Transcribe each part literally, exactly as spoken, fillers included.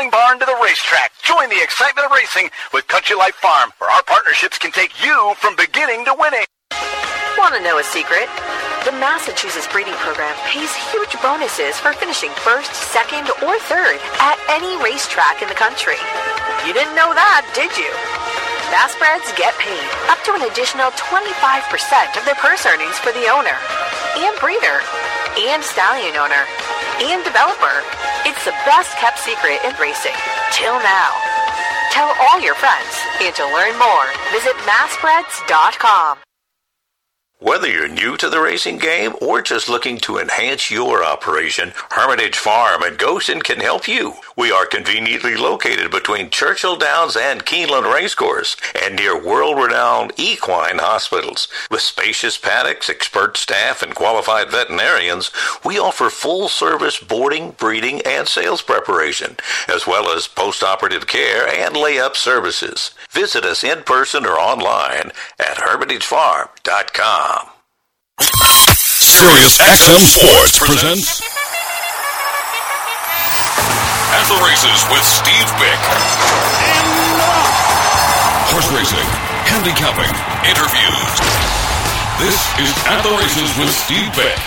racing barn to the racetrack. Join the excitement of racing with Country Life Farm, where our partnerships can take you from beginning to winning. Want to know a secret? The Massachusetts Breeding Program pays huge bonuses for finishing first, second, or third at any racetrack in the country. You didn't know that, did you? Massbreds get paid up to an additional twenty-five percent of their purse earnings for the owner, and breeder, and stallion owner, and developer. It's the best kept secret in racing, till now. Tell all your friends, and to learn more, visit massbreds dot com. Whether you're new to the racing game or just looking to enhance your operation, Hermitage Farm in Goshen can help you. We are conveniently located between Churchill Downs and Keeneland Racecourse and near world-renowned equine hospitals. With spacious paddocks, expert staff, and qualified veterinarians, we offer full-service boarding, breeding, and sales preparation, as well as post-operative care and layup services. Visit us in person or online at hermitage farm dot com. Sirius X M Sports presents At the Races with Steve Bick. Horse racing, handicapping, interviews. This is At the Races with Steve Bick.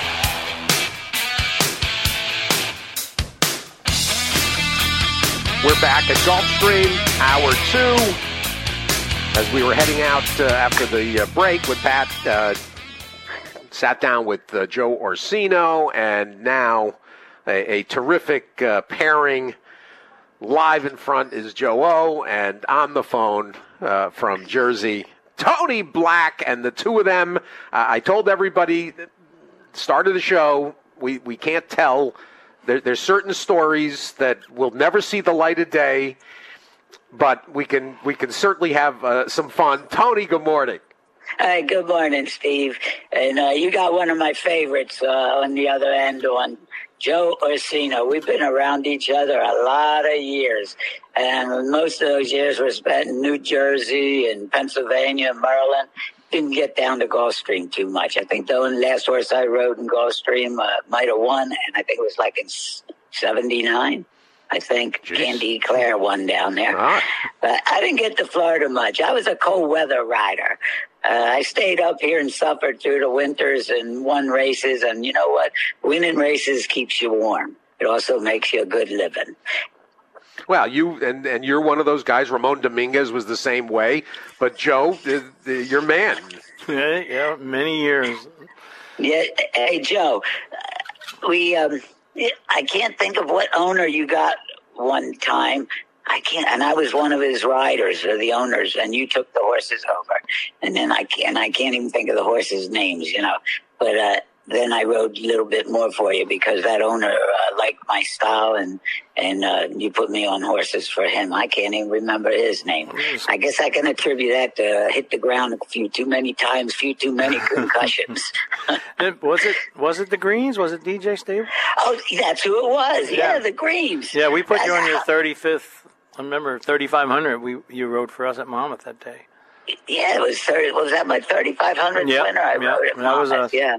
We're back at Gulfstream, hour two. As we were heading out uh, after the uh, break with Pat, uh, sat down with uh, Joe Orsino, and now a, a terrific uh, pairing. Live in front is Joe O, and on the phone uh, from Jersey, Tony Black, and the two of them, uh, I told everybody, start of the show, we, we can't tell. There, there's certain stories that will never see the light of day, but we can we can certainly have uh, some fun. Tony, good morning. Hi, good morning, Steve. And uh, you got one of my favorites uh, on the other end, on Joe Orsino. We've been around each other a lot of years, and most of those years were spent in New Jersey and Pennsylvania and Maryland. Didn't get down to Gulfstream too much. I think the only last horse I rode in Gulfstream uh, might have won, and I think it was like in seventy-nine. I think Jeez. Candy Claire won down there. Right. But I didn't get to Florida much. I was a cold weather rider. Uh, I stayed up here and suffered through the winters and won races. And you know what? Winning races keeps you warm. It also makes you a good living. Well, you and, and you're one of those guys. Ramon Dominguez was the same way. But Joe, the, the, your man. Yeah, yeah, many years. Yeah, hey Joe, we um, I can't think of what owner you got one time. I can't, and I was one of his riders or the owners, and you took the horses over, and then I can't, I can't even think of the horses' names, you know. But uh, then I rode a little bit more for you because that owner uh, liked my style, and and uh, you put me on horses for him. I can't even remember his name. I guess I can attribute that to hit the ground a few too many times, few too many concussions. was it was it the Greens? Was it D J Steve? Oh, that's who it was. Yeah, Yeah. the Greens. Yeah, we put That's you on your how- thirty-fifth. I remember thirty-five hundred. We you rode for us at Monmouth that day. Yeah, it was thirty. Was that my thirty-five hundred Yeah, winner? I yeah, rode at that was Monmouth. us. Yeah.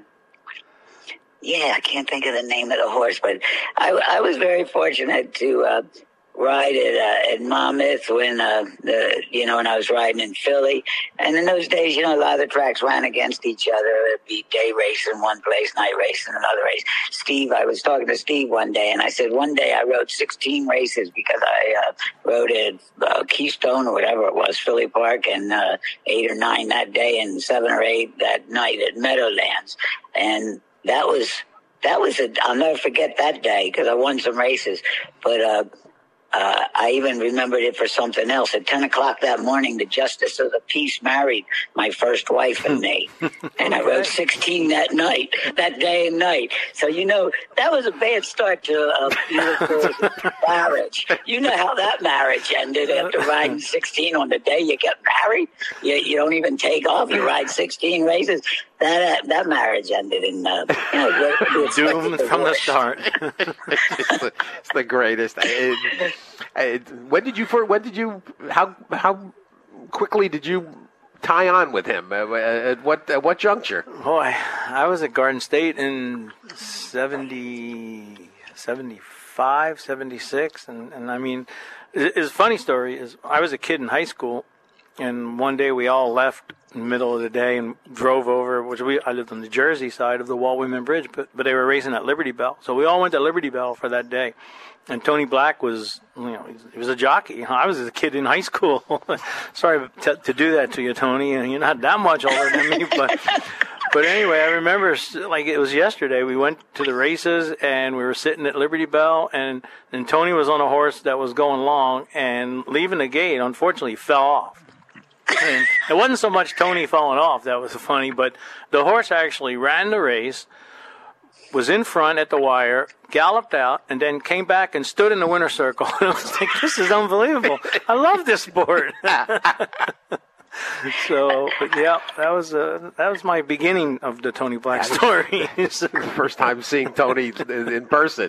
Yeah, I can't think of the name of the horse, but I, I was very fortunate to uh, ride at, uh, at Monmouth when uh, the you know when I was riding in Philly. And in those days, you know, a lot of the tracks ran against each other. It'd be day race in one place, night race in another race. Steve, I was talking to Steve one day, and I said one day I rode sixteen races because I uh, rode at uh, Keystone or whatever it was, Philly Park, and uh, eight or nine that day, and seven or eight that night at Meadowlands, and that was that was a, I'll never forget that day because I won some races. But uh, uh, I even remembered it for something else. At ten o'clock that morning, the Justice of the Peace married my first wife and me. And I rode sixteen that night, that day and night. So, you know, that was a bad start to a beautiful marriage. You know how that marriage ended after riding sixteen on the day you get married. You, you don't even take off. You ride sixteen races. That uh, that marriage ended in uh, you know, doomed from the start. it's, the, it's the greatest. It, it, when did you? When did you? How how quickly did you tie on with him? At what at what juncture? Boy, I was at Garden State in seventy, seventy, seventy-five, seventy-six, and, and I mean, it's a funny story. Is I was a kid in high school, and one day we all left in the middle of the day and drove over, which we I lived on the Jersey side of the Walt Whitman Bridge, but, but they were racing at Liberty Bell. So we all went to Liberty Bell for that day. And Tony Black was, you know, he was a jockey. I was a kid in high school. Sorry to, to do that to you, Tony. And you're not that much older than me, but but anyway, I remember like it was yesterday. We went to the races and we were sitting at Liberty Bell, and and Tony was on a horse that was going long and leaving the gate. Unfortunately, fell off. And it wasn't so much Tony falling off that was funny, but the horse actually ran the race, was in front at the wire, galloped out, and then came back and stood in the winner's circle. And I was like, this is unbelievable. I love this sport. So, but yeah, that was uh, that was my beginning of the Tony Black story. First time seeing Tony in person.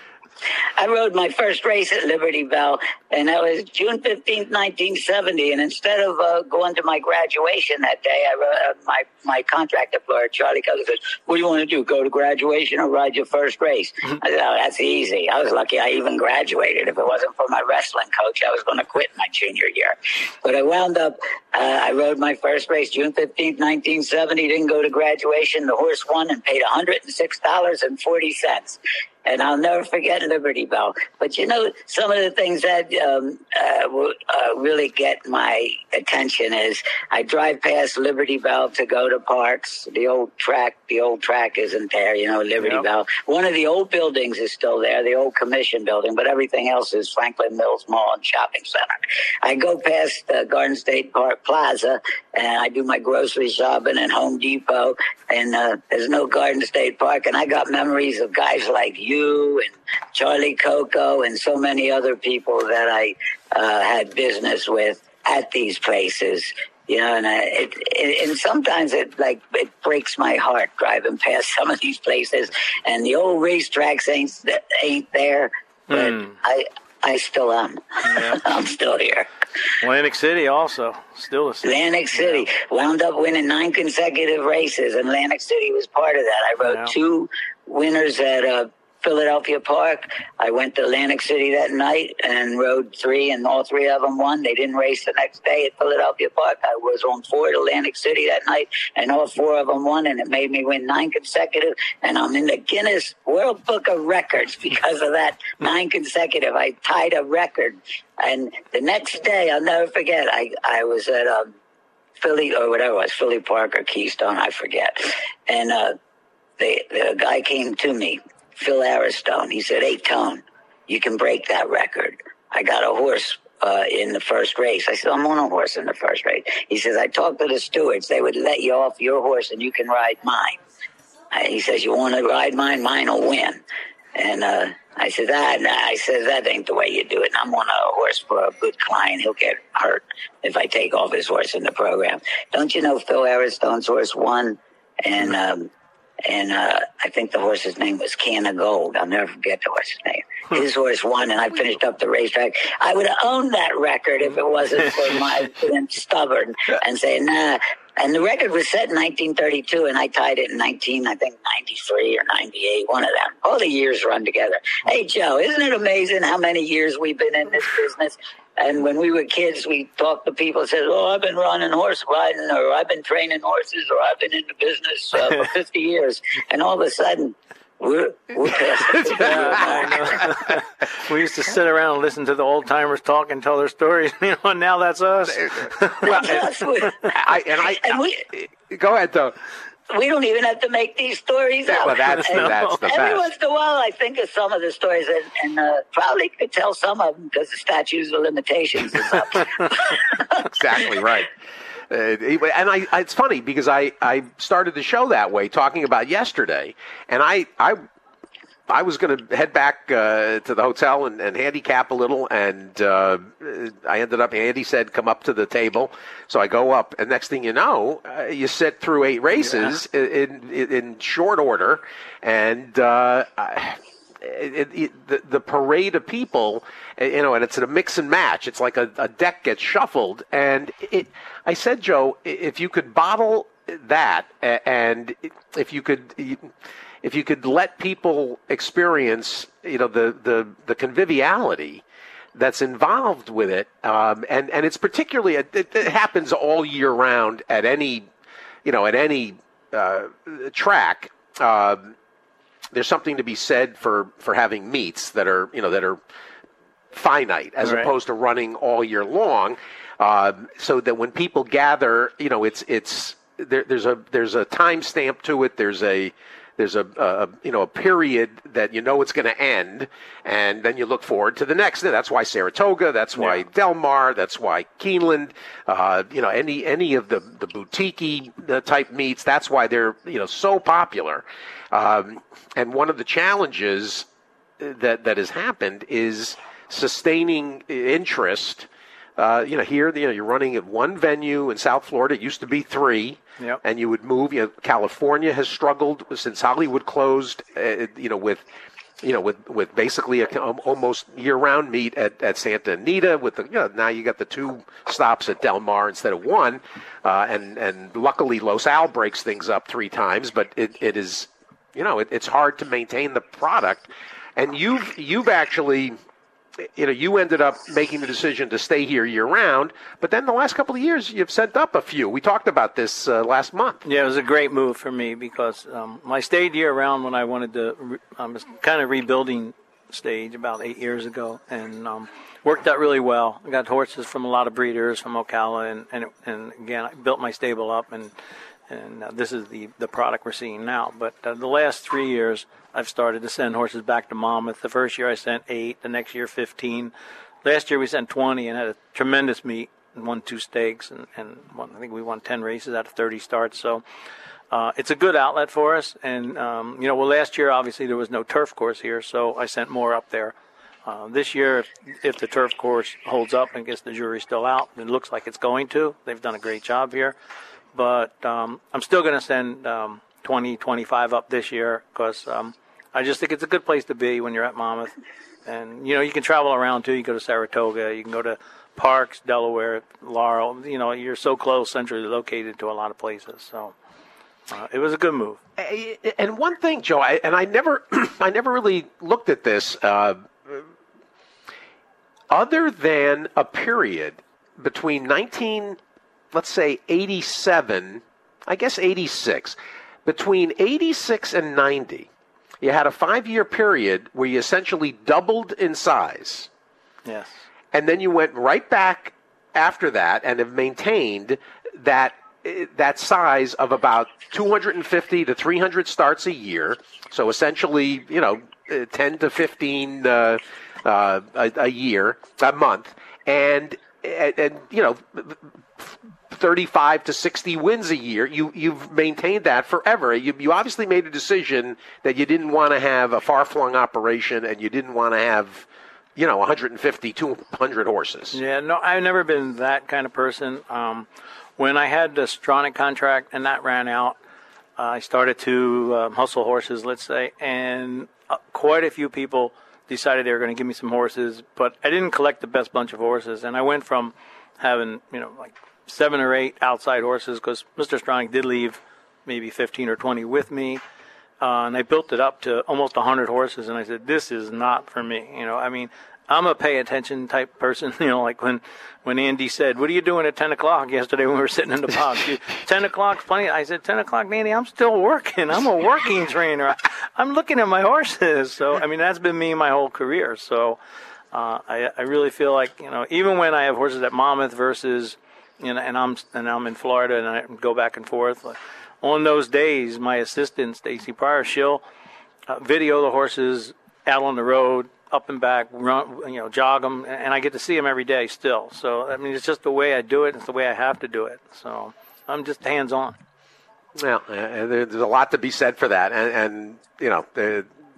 I rode my first race at Liberty Bell, and that was June fifteenth, nineteen seventy. And instead of uh, going to my graduation that day, I wrote, uh, my my contractor, Florida, Charlie Cousins, said, "What do you want to do? Go to graduation or ride your first race?" I said, "Oh, that's easy." I was lucky I even graduated. If it wasn't for my wrestling coach, I was going to quit my junior year. But I wound up. Uh, I rode my first race June fifteenth, nineteen seventy. Didn't go to graduation. The horse won and paid one hundred six dollars and forty cents. And I'll never forget Liberty Bell. But, you know, some of the things that um, uh, will uh, really get my attention is I drive past Liberty Bell to go to Parks. The old track, the old track isn't there, you know, Liberty Yep. Bell. One of the old buildings is still there, the old commission building, but everything else is Franklin Mills Mall and Shopping Center. I go past uh, Garden State Park Plaza, and I do my grocery shopping at Home Depot, and uh, there's no Garden State Park, and I got memories of guys like you and Charlie Coco and so many other people that I uh, had business with at these places, you know, and I, it, it and sometimes it like it breaks my heart driving past some of these places, and the old racetracks ain't ain't there, but Mm. I I still am. Yeah. I'm still here. Atlantic City also, still the same. Atlantic City wound up winning nine consecutive races, and Atlantic City was part of that. I rode Yeah. two winners at uh, Philadelphia Park. I went to Atlantic City that night and rode three, and all three of them won. They didn't race the next day at Philadelphia Park. I was on four at Atlantic City that night, and all four of them won, and it made me win nine consecutive, and I'm in the Guinness World Book of Records because of that nine consecutive. I tied a record, and the next day, I'll never forget, I, I was at um, Philly, or whatever it was, Philly Park or Keystone, I forget, and uh, the, the guy came to me, Phil Aristone. He said, "Hey, Tone, you can break that record. I got a horse uh, in the first race." I said, "I'm on a horse in the first race." He says, "I talked to the stewards. They would let you off your horse and you can ride mine." Uh, he says, "You want to ride mine? Mine will win." And uh, I said, ah, nah. I said, "That ain't the way you do it. And I'm on a horse for a good client. He'll get hurt if I take off his horse in the program." Don't you know Phil Aristone's horse won? And um, And uh, I think the horse's name was Can of Gold. I'll never forget the horse's name. His horse won, and I finished up the racetrack. I would have owned that record if it wasn't for my being stubborn and saying, nah. And the record was set in nineteen thirty-two, and I tied it in nineteen, I think, ninety-three or ninety-eight, one of them. All the years run together. Hey, Joe, isn't it amazing how many years we've been in this business? And when we were kids, we talked to people and said, "Oh, I've been running horse riding, or I've been training horses, or I've been in the business uh, for fifty years." And all of a sudden, we're, we're past the fifty year mark. We used to sit around and listen to the old timers talk and tell their stories. You know, and now that's us. Well, That's us. I, and I, And we, go ahead, Tone. we don't even have to make these stories up. Well, that's, And that's the every best. once in a while, I think of some of the stories, and, and uh, probably could tell some of them because the statutes of limitations is up. Exactly right. Uh, and I, I, it's funny because I, I started the show that way, talking about yesterday, and I, I, I was going to head back uh, to the hotel and, and handicap a little, and uh, I ended up. Andy said, "Come up to the table," so I go up, and next thing you know, uh, you sit through eight races yeah. in, in in short order, and. Uh, I, It, it, the, the parade of people, you know, and it's a mix and match. It's like a, a deck gets shuffled. And it, I said, Joe, if you could bottle that, and if you could, if you could let people experience, you know, the the, the conviviality that's involved with it, um, and and it's particularly it, it happens all year round at any, you know, at any uh, track. Uh, there's something to be said for, for having meets that are, you know, that are finite as right. opposed to running all year long, uh, so that when people gather, you know, it's it's there, there's a there's a time stamp to it. There's a There's a, a you know a period that you know it's going to end, and then you look forward to the next. That's why Saratoga. That's why yeah. Del Mar. That's why Keeneland. Uh, you know any any of the the boutique type meets. That's why they're you know so popular. Um, and one of the challenges that that has happened is sustaining interest. Uh, you know, here, you know, you're running at one venue in South Florida. It used to be three, yep. and you would move. You know, California has struggled since Hollywood closed. Uh, you know, with, you know, with with basically a almost year-round meet at, at Santa Anita. With the, you know, now you got the two stops at Del Mar instead of one, uh, and and luckily Los Al breaks things up three times. But it, it is, you know, it, it's hard to maintain the product, and you've you've actually. You know, you ended up making the decision to stay here year-round, but then the last couple of years, you've sent up a few. We talked about this uh, last month. Yeah, it was a great move for me because um, I stayed year-round when I wanted to. Re- I was kind of rebuilding stage about eight years ago, and um, worked out really well. I got horses from a lot of breeders from Ocala, and and, and again, I built my stable up, and and uh, this is the the product we're seeing now. But uh, the last three years. I've started to send horses back to Monmouth. The first year I sent eight, the next year fifteen. Last year we sent twenty and had a tremendous meet and won two stakes, and, and won, I think we won ten races out of thirty starts. So uh, it's a good outlet for us. And, um, you know, well, last year obviously there was no turf course here, so I sent more up there. Uh, this year, if, if the turf course holds up and gets the jury still out, it looks like it's going to. They've done a great job here. But um, I'm still going to send um, twenty, twenty-five up this year because um, – I just think it's a good place to be when you're at Monmouth. And, you know, you can travel around, too. You go to Saratoga. You can go to Parks, Delaware, Laurel. You know, you're so close, centrally located to a lot of places. So uh, it was a good move. And one thing, Joe, I, and I never I never really looked at this, uh, other than a period between nineteen, let's say, eighty-seven, I guess eighty-six, between eighty-six and ninety. You had a five-year period where you essentially doubled in size. Yes. And then you went right back after that and have maintained that that size of about two hundred fifty to three hundred starts a year. So essentially, you know, ten to fifteen uh, uh, a, a year, a month. And, and, and you know, thirty-five to sixty wins a year. You, you've maintained that forever. You, you obviously made a decision that you didn't want to have a far-flung operation and you didn't want to have, you know, one hundred fifty, two hundred horses. Yeah, no, I've never been that kind of person. Um, when I had the Stronach contract and that ran out, uh, I started to um, hustle horses, let's say, and uh, quite a few people decided they were going to give me some horses, but I didn't collect the best bunch of horses, and I went from having, you know, like seven or eight outside horses because Mister Stronach did leave maybe fifteen or twenty with me, uh, and I built it up to almost one hundred horses, and I said, this is not for me. You know, I mean, I'm a pay attention type person, you know, like when, when Andy said, what are you doing at ten o'clock yesterday when we were sitting in the box? ten o'clock's plenty. I said, ten o'clock, Andy, I'm still working. I'm a working trainer. I'm looking at my horses. So, I mean, that's been me my whole career. So uh, I, I really feel like, you know, even when I have horses at Monmouth versus, you know, and I'm, and I'm in Florida and I go back and forth, like, on those days, my assistant, Stacy Pryor, she'll uh, video the horses out on the road, up and back, run, you know, jog them, and I get to see them every day still. So, I mean, it's just the way I do it. It's the way I have to do it. So, I'm just hands-on. Well, uh, there's a lot to be said for that, and, and you know, uh,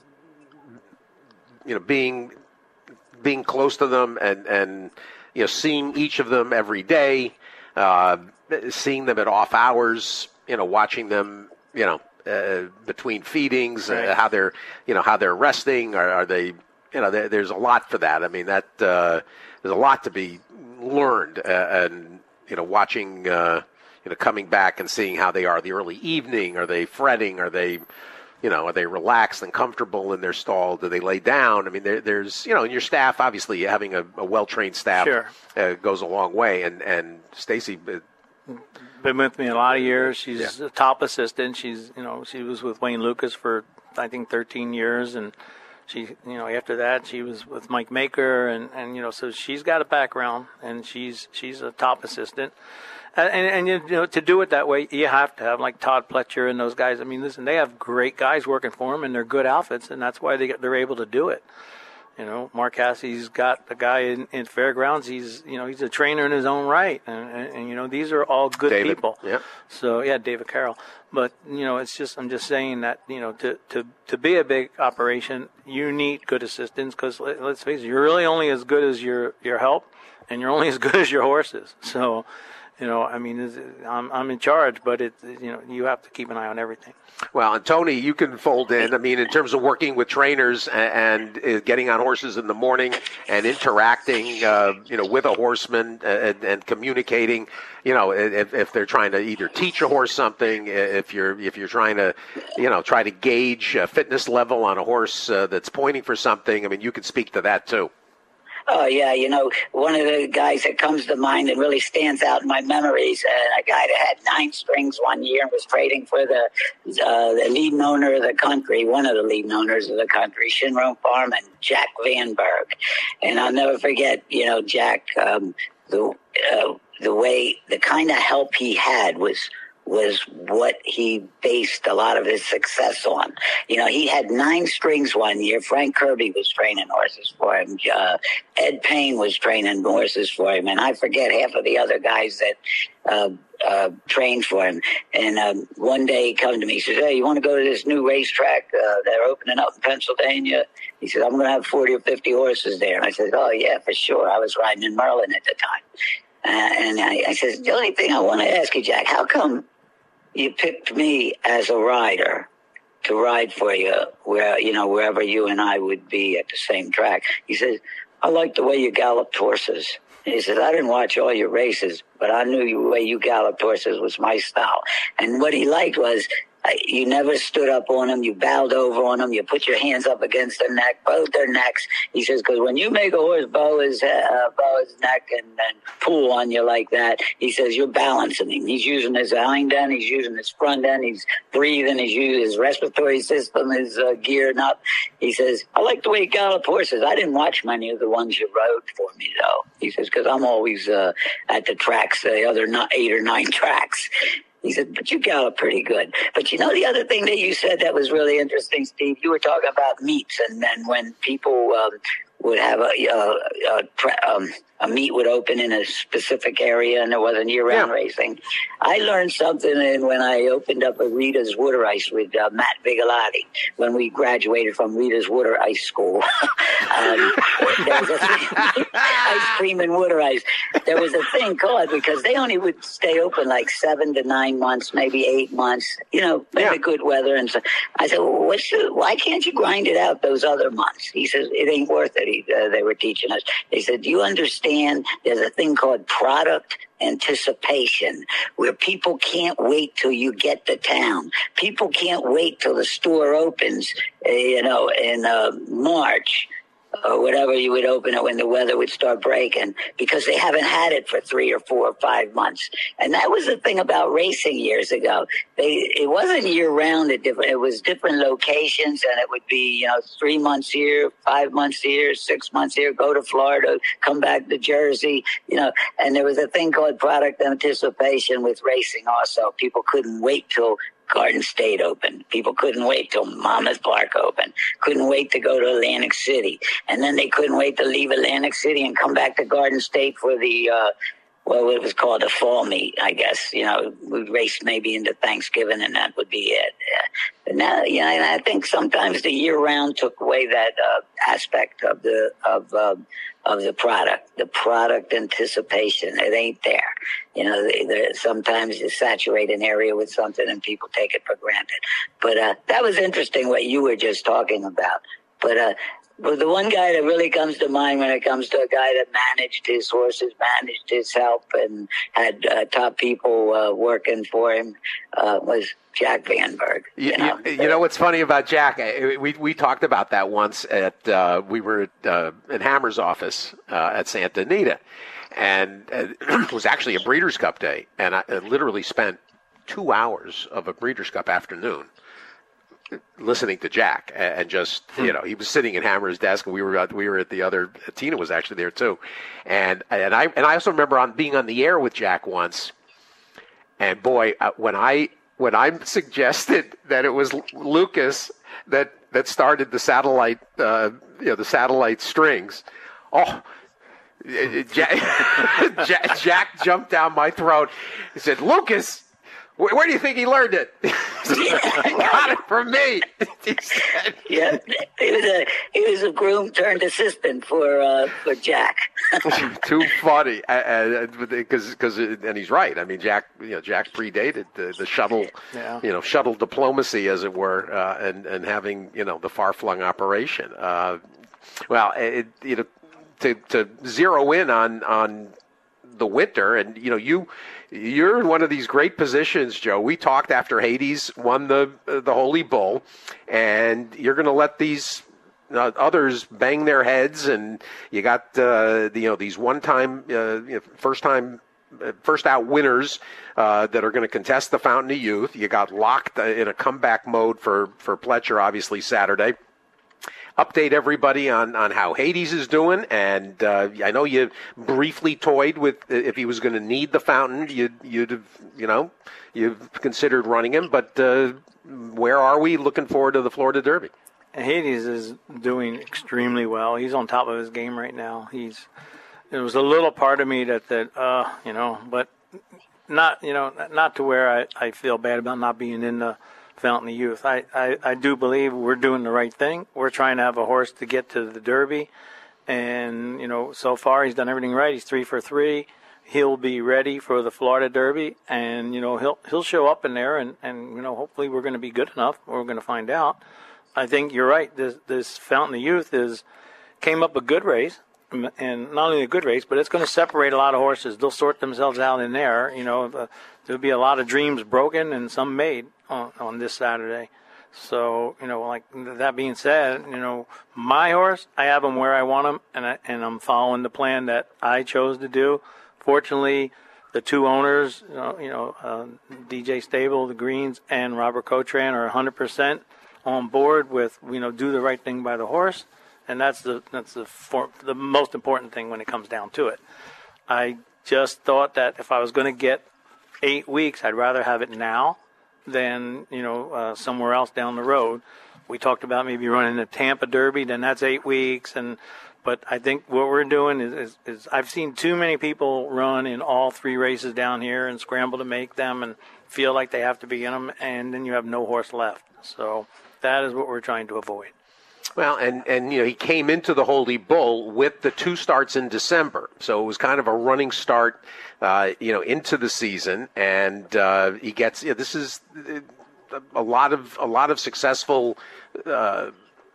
you know, being being close to them, and, and you know, seeing each of them every day, uh, seeing them at off hours, you know, watching them, you know, uh, between feedings, right. uh, how they're, you know, how they're resting, are, are they. You know, there, there's a lot for that. I mean, that uh, there's a lot to be learned, uh, and you know, watching, uh, you know, coming back and seeing how they are the early evening. Are they fretting? Are they, You know, are they relaxed and comfortable in their stall? Do they lay down? I mean, there, there's, you know, in your staff, obviously, having a, a well-trained staff sure. uh, goes a long way. And, and Stacy... Uh, been with me a lot of years. She's yeah. a top assistant. She's, you know, she was with Wayne Lucas for, I think, thirteen years. And she, you know, after that, she was with Mike Maker. And, and you know, so she's got a background, and she's she's a top assistant. And, and, and, you know, to do it that way, you have to have, like, Todd Pletcher and those guys. I mean, listen, they have great guys working for them, and they're good outfits, and that's why they get, they're able to do it. You know, Mark Hassey's got a guy in, in Fairgrounds. He's, you know, he's a trainer in his own right. And, and, and you know, these are all good David, people. Yeah. So, yeah, David Carroll. But, you know, it's just, I'm just saying that, you know, to, to, to be a big operation, you need good assistants because, let, let's face it, you're really only as good as your, your help, and you're only as good as your horses. So, you know, I mean, I'm I'm in charge, but it, you know, you have to keep an eye on everything. Well, and Tony, you can fold in. I mean, in terms of working with trainers and, and uh, getting on horses in the morning and interacting, uh, you know, with a horseman and, and communicating. You know, if, if they're trying to either teach a horse something, if you're if you're trying to, you know, try to gauge a fitness level on a horse uh, that's pointing for something. I mean, you can speak to that too. Oh, yeah, you know, one of the guys that comes to mind and really stands out in my memories, uh, a guy that had nine strings one year and was trading for the uh, the leading owner of the country, one of the leading owners of the country, Shinron Farm, and Jack Van Berg. And I'll never forget, you know, Jack, um, the, uh, the way, the kind of help he had was was what he based a lot of his success on. You know, he had nine strings one year. Frank Kirby was training horses for him. Uh, Ed Payne was training horses for him. And I forget half of the other guys that uh, uh, trained for him. And um, one day he come to me, he says, hey, you want to go to this new racetrack uh, they're opening up in Pennsylvania? He said, I'm going to have forty or fifty horses there. And I said, oh, yeah, for sure. I was riding in Merlin at the time. Uh, and I, I said, the only thing I want to ask you, Jack, how come you picked me as a rider to ride for you where, you know, wherever you and I would be at the same track? He says, I like the way you galloped horses. He says, I didn't watch all your races, but I knew the way you galloped horses was my style. And what he liked was uh, you never stood up on them. You bowed over on them. You put your hands up against their neck, both their necks. He says, because when you make a horse bow his, uh, bow his neck and, and pull on you like that, he says, you're balancing him. He's using his hind end. He's using his front end. He's breathing. He's using his respiratory system is uh, geared up. He says, I like the way you gallop horses. I didn't watch many of the ones you rode for me, though. He says, because I'm always uh, at the tracks, the other not eight or nine tracks. He said, but you gallop pretty good. But you know the other thing that you said that was really interesting, Steve? You were talking about meets, and then when people um, would have a, a, a, tra- um, a meet would open in a specific area and there wasn't year-round yeah. racing. I learned something in when I opened up a Rita's Water Ice with uh, Matt Vigalotti when we graduated from Rita's Water Ice School. um, there was a ice cream and water ice. There was a thing called, because they only would stay open like seven to nine months, maybe eight months, you know, maybe yeah. good weather. And so I said, well, what's the, why can't you grind it out those other months? He says, it ain't worth it. He, uh, they were teaching us. They said, do you understand there's a thing called product anticipation, where people can't wait till you get to town. People can't wait till the store opens, uh, you know, in uh, March or whatever you would open it when the weather would start breaking, because they haven't had it for three or four or five months. And that was the thing about racing years ago. They, it wasn't year round. It, different, it was different locations, and it would be, you know, three months here, five months here, six months here, go to Florida, come back to Jersey, you know, and there was a thing called product anticipation with racing also. People couldn't wait till Garden State open. People couldn't wait till Monmouth Park open. Couldn't wait to go to Atlantic City. And then they couldn't wait to leave Atlantic City and come back to Garden State for the, uh, well, it was called a fall meet, I guess. You know, we'd race maybe into Thanksgiving and that would be it. Yeah. But now, you know, and I think sometimes the year round took away that uh, aspect of the, of, uh, of the product, the product anticipation. It ain't there. You know, they, they, sometimes you saturate an area with something and people take it for granted. But uh, that was interesting what you were just talking about. But uh, Well, the one guy that really comes to mind when it comes to a guy that managed his horses, managed his help, and had uh, top people uh, working for him uh, was Jack Vanberg. You, you, know? you, you know what's funny about Jack? We we talked about that once at uh, we were at, uh, in Hammer's office uh, at Santa Anita, and uh, it was actually a Breeders' Cup day, and I, I literally spent two hours of a Breeders' Cup afternoon listening to Jack, and just, you know, he was sitting at Hammer's desk, and we were we were at the other. Tina was actually there too, and and I and I also remember on being on the air with Jack once, and boy, when I when I suggested that it was Lucas that that started the satellite, uh, you know, the satellite strings, oh. Jack, Jack, Jack jumped down my throat. He said, "Lucas, where, where do you think he learned it?" He got it from me. He said. Yeah, he was a he was a groom turned assistant for uh, for Jack. Too funny, because because and he's right. I mean, Jack, you know, Jack predated the, the shuttle, yeah. you know, shuttle diplomacy, as it were, uh, and and having, you know, the far flung operation. Uh, well, it, you know, to to zero in on on the winter, and you know, you. You're in one of these great positions, Joe. We talked after Hades won the uh, the Holy Bull, and you're going to let these uh, others bang their heads, and you got uh, the, you know, these one-time, uh, you know, first-time, uh, first-out winners uh, that are going to contest the Fountain of Youth. You got locked in a comeback mode for for Pletcher, obviously Saturday. Update everybody on, on how Hades is doing, and uh, I know you briefly toyed with if he was going to need the Fountain, you'd you'd have, you know, you've considered running him. But uh, where are we? Looking forward to the Florida Derby. Hades is doing extremely well. He's on top of his game right now. He's there was a little part of me that that uh, you know, but not you know not to where I, I feel bad about not being in the Fountain of Youth. I, I, I do believe we're doing the right thing. We're trying to have a horse to get to the Derby. And, you know, so far he's done everything right. He's three for three. He'll be ready for the Florida Derby. And, you know, he'll he'll show up in there. And, and you know, hopefully we're going to be good enough. We're going to find out. I think you're right. This, this Fountain of Youth is came up a good race. And not only a good race, but it's going to separate a lot of horses. They'll sort themselves out in there. You know, the, there'll be a lot of dreams broken and some made on, on this Saturday. So, you know, like that being said, you know, my horse, I have him where I want him, and I, and I'm following the plan that I chose to do. Fortunately, the two owners, you know, you know uh, D J Stable, the Greens, and Robert Cotran are one hundred percent on board with, you know, do the right thing by the horse. And that's the that's the for, the most important thing when it comes down to it. I just thought that if I was going to get eight weeks, I'd rather have it now than, you know, uh, somewhere else down the road. We talked about maybe running the Tampa Derby, then that's eight weeks. And but I think what we're doing is, is, is I've seen too many people run in all three races down here and scramble to make them and feel like they have to be in them, and then you have no horse left. So that is what we're trying to avoid. Well, and, and, you know, he came into the Holy Bull with the two starts in December. So it was kind of a running start, uh, you know, into the season. And uh, he gets, you know, this is a lot of, a lot of successful uh,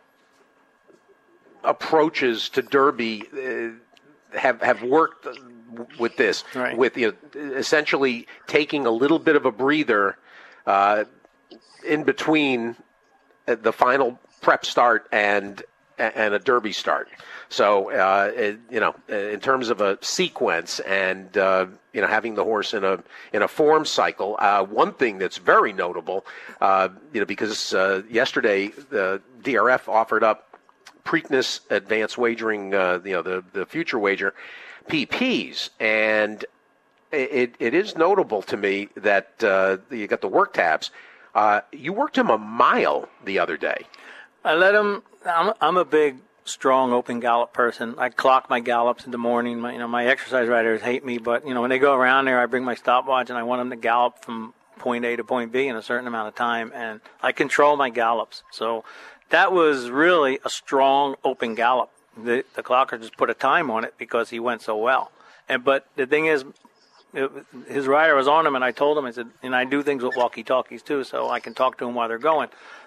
approaches to Derby uh, have, have worked with this, right. with, you know, essentially taking a little bit of a breather uh, in between the final prep start and and a Derby start. So uh, it, you know, in terms of a sequence and uh, you know, having the horse in a in a form cycle, uh, one thing that's very notable, uh, you know, because uh, yesterday the D R F offered up Preakness advanced wagering, uh, you know, the the future wager P Ps, and it it is notable to me that uh, you got the work tabs. Uh, you worked him a mile the other day. I let him. I'm, I'm a big, strong, open gallop person. I clock my gallops in the morning. My, you know, my exercise riders hate me, but you know, when they go around there, I bring my stopwatch and I want them to gallop from point A to point B in a certain amount of time, and I control my gallops. So that was really a strong, open gallop. The, the clocker just put a time on it because he went so well. And but the thing is, it, his rider was on him, and I told him, I said, and I do things with walkie-talkies too, so I can talk to him while they're going.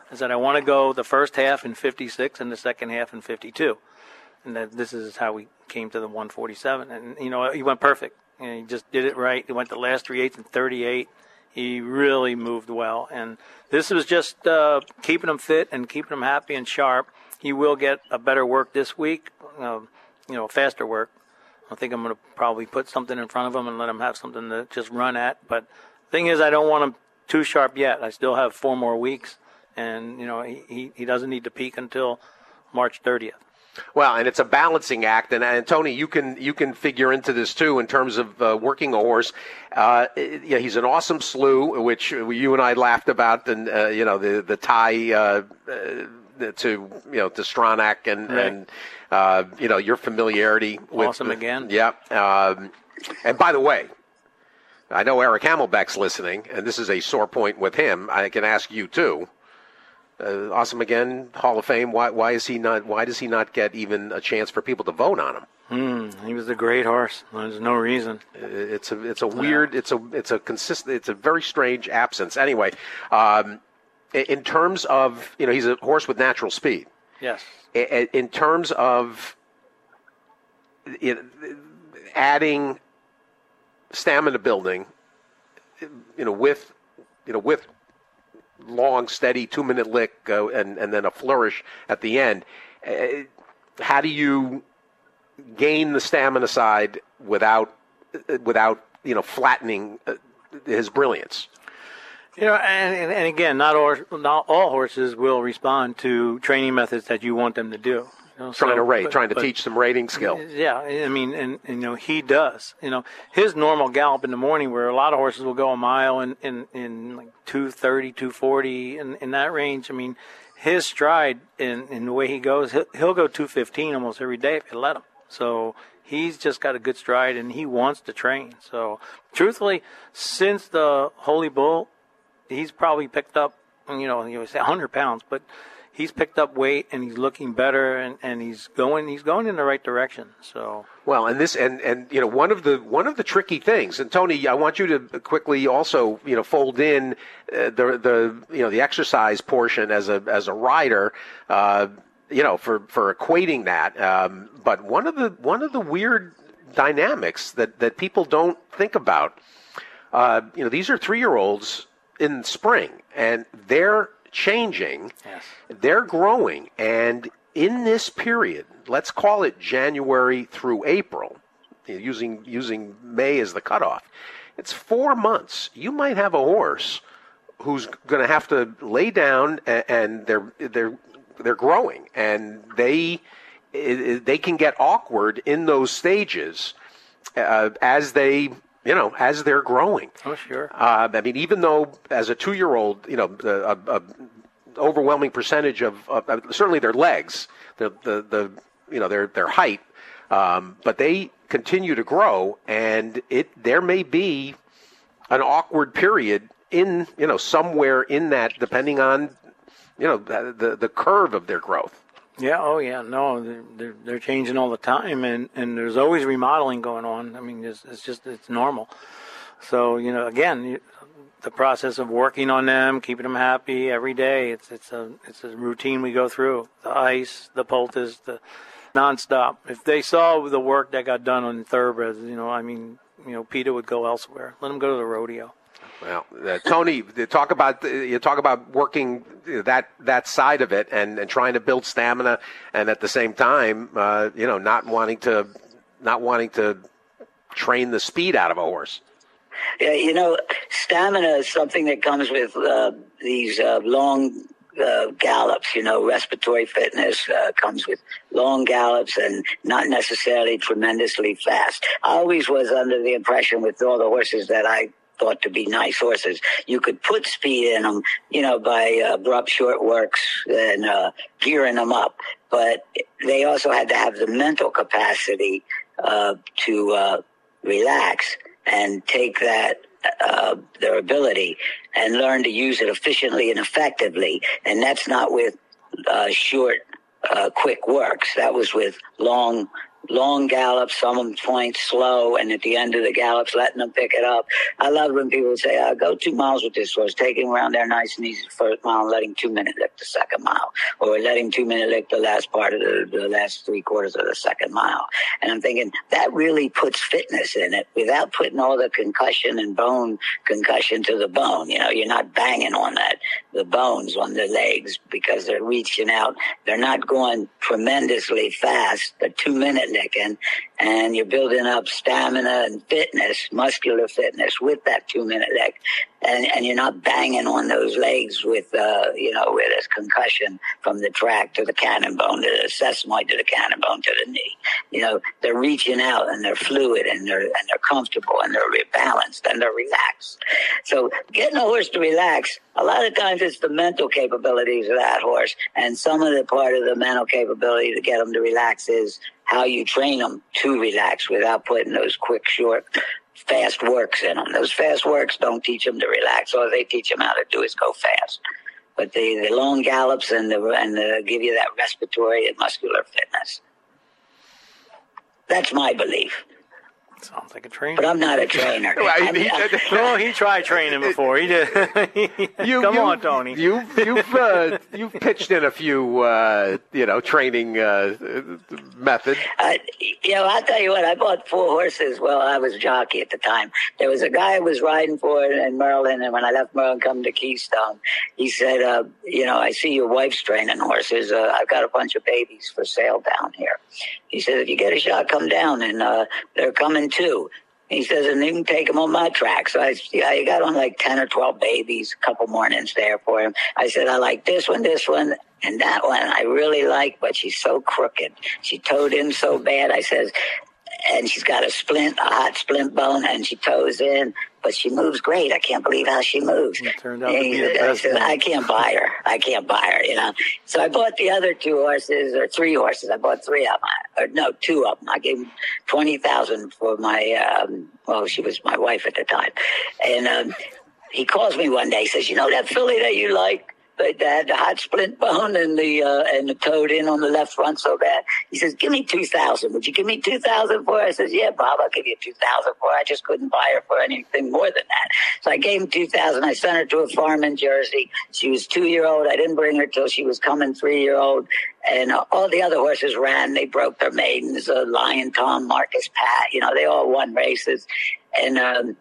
I said, I want to go the first half in fifty-six and the second half in fifty-two. And that this is how we came to the one forty-seven. And, you know, he went perfect. And he just did it right. He went the last three eighths in thirty-eight. He really moved well. And this was just uh, keeping him fit and keeping him happy and sharp. He will get a better work this week, uh, you know, faster work. I think I'm going to probably put something in front of him and let him have something to just run at. But the thing is, I don't want him too sharp yet. I still have four more weeks. And, you know, he, he doesn't need to peak until March thirtieth. Well, and it's a balancing act, and, and Tony, you can you can figure into this too in terms of uh, working a horse. Uh, yeah, he's an awesome slew, which you and I laughed about, and uh, you know the the tie uh, uh, to you know to Stronach and right. and uh, you know your familiarity with awesome again. Yeah, um, and by the way, I know Eric Hamelbeck's listening, and this is a sore point with him. I can ask you too. Uh, awesome again, Hall of Fame. Why? Why is he not? Why does he not get even a chance for people to vote on him? Mm, he was a great horse. There's no reason. It's a. It's a weird. It's a. It's a consistent. It's a very strange absence. Anyway, um, in terms of you know, he's a horse with natural speed. Yes. In terms of it, adding stamina building, you know, with you know with. long, steady two-minute lick uh, and, and then a flourish at the end. Uh, how do you gain the stamina side without, without you know, flattening uh, his brilliance? You know, and, and again, not all, not all horses will respond to training methods that you want them to do. You know, trying so, to rate, but, trying to but, teach them rating skill. Yeah, I mean, and, and you know, he does. You know, his normal gallop in the morning, where a lot of horses will go a mile in in, in like two thirty, two forty, in in that range. I mean, his stride in, in the way he goes, he'll, he'll go two fifteen almost every day if you let him. So he's just got a good stride, and he wants to train. So truthfully, since the Holy Bull, he's probably picked up, you know, you would say one hundred pounds, but he's picked up weight and he's looking better, and, and he's going he's going in the right direction. So well, and this and, and you know one of the one of the tricky things, and Tony, I want you to quickly also you know fold in uh, the the you know the exercise portion as a as a rider, uh, you know for, for equating that. Um, but one of the one of the weird dynamics that, that people don't think about, uh, you know, these are three year olds in spring, and they're changing, yes. They're growing, and in this period, let's call it January through April, using using May as the cutoff, it's four months. You might have a horse who's going to have to lay down, and, and they're they're they're growing, and they they can get awkward in those stages uh, as they. You know, as they're growing. Oh, sure. Uh, I mean, even though as a two-year-old, you know, a, a overwhelming percentage of, of certainly their legs, the, the, the you know, their their height, um, but they continue to grow, and it there may be an awkward period in, you know, somewhere in that, depending on, you know, the the curve of their growth. Yeah, oh yeah, no, they're, they're they're changing all the time, and, and there's always remodeling going on. I mean, it's, it's just it's normal. So you know, again, you, the process of working on them, keeping them happy every day. It's it's a it's a routine we go through. The ice, the poultice, the nonstop. If they saw the work that got done on thoroughbreds, you know, I mean, you know, Peter would go elsewhere. Let him go to the rodeo. Well, uh, Tony, talk about you talk about working that that side of it and, and trying to build stamina, and at the same time, uh, you know, not wanting to not wanting to train the speed out of a horse. Yeah, you know, stamina is something that comes with uh, these uh, long uh, gallops. You know, respiratory fitness uh, comes with long gallops and not necessarily tremendously fast. I always was under the impression with all the horses that I thought to be nice horses, you could put speed in them, you know, by uh, abrupt short works and uh, gearing them up. But they also had to have the mental capacity uh, to uh, relax and take that, uh, their ability, and learn to use it efficiently and effectively. And that's not with uh, short, uh, quick works. That was with long long gallops, some of them point slow, and at the end of the gallops, letting them pick it up. I love when people say, uh, go two miles with this horse, take him around there nice and easy the first mile, and let him two-minute lick the second mile, or let him two-minute lick the last part of the, the last three quarters of the second mile. And I'm thinking, that really puts fitness in it without putting all the concussion and bone concussion to the bone. You know, you're not banging on that, the bones on the legs, because they're reaching out. They're not going tremendously fast. They're two-minute licking, and you're building up stamina and fitness, muscular fitness with that two-minute lick. And, and you're not banging on those legs with, uh, you know, with a concussion from the track to the cannon bone, to the sesamoid, to the cannon bone, to the knee. You know, they're reaching out, and they're fluid, and they're, and they're comfortable, and they're balanced, and they're relaxed. So getting a horse to relax, a lot of times it's the mental capabilities of that horse. And some of the part of the mental capability to get them to relax is how you train them to relax without putting those quick, short, fast works in them. Those fast works don't teach them to relax. All they teach them how to do is go fast. But the, the long gallops and the, and the give you that respiratory and muscular fitness. That's my belief. Sounds like a trainer. But I'm not a trainer. Well, he, well, he tried training before. He did. you, Come you, on, Tony. You, you've uh, you've pitched in a few, uh, you know, training uh, methods. Uh, you know, I'll tell you what. I bought four horses. Well, I was a jockey at the time. There was a guy I was riding for in Maryland, and when I left Maryland, come to Keystone, he said, uh, "You know, I see your wife's training horses. Uh, I've got a bunch of babies for sale down here." He said, "If you get a shot, come down, and uh, they're coming too." He says, "And you can take them on my track." So I, I got on like ten or twelve babies, a couple mornings there for him. I said, "I like this one, this one, and that one. I really like, but she's so crooked. She towed in so bad." I says, "And she's got a splint, a hot splint bone, and she toes in, but she moves great. I can't believe how she moves." It turned out to be the I best said, one. "I can't buy her. I can't buy her, you know." So I bought the other two horses, or three horses. I bought three of them, or no, two of them. I gave them twenty thousand for my, um, well, she was my wife at the time. And um, he calls me one day. He says, "You know that filly that you like? But that had the hot splint bone and the uh, and the toed in on the left front so bad." He says, "Give me two thousand. Would you give me two thousand for her?" I says, "Yeah, Bob, I'll give you two thousand for her. I just couldn't buy her for anything more than that." So I gave him two thousand. I sent her to a farm in Jersey. She was two year old. I didn't bring her till she was coming three year old. And uh, all the other horses ran. They broke their maidens. Uh, Lion Tom, Marcus Pat. You know, they all won races. And um,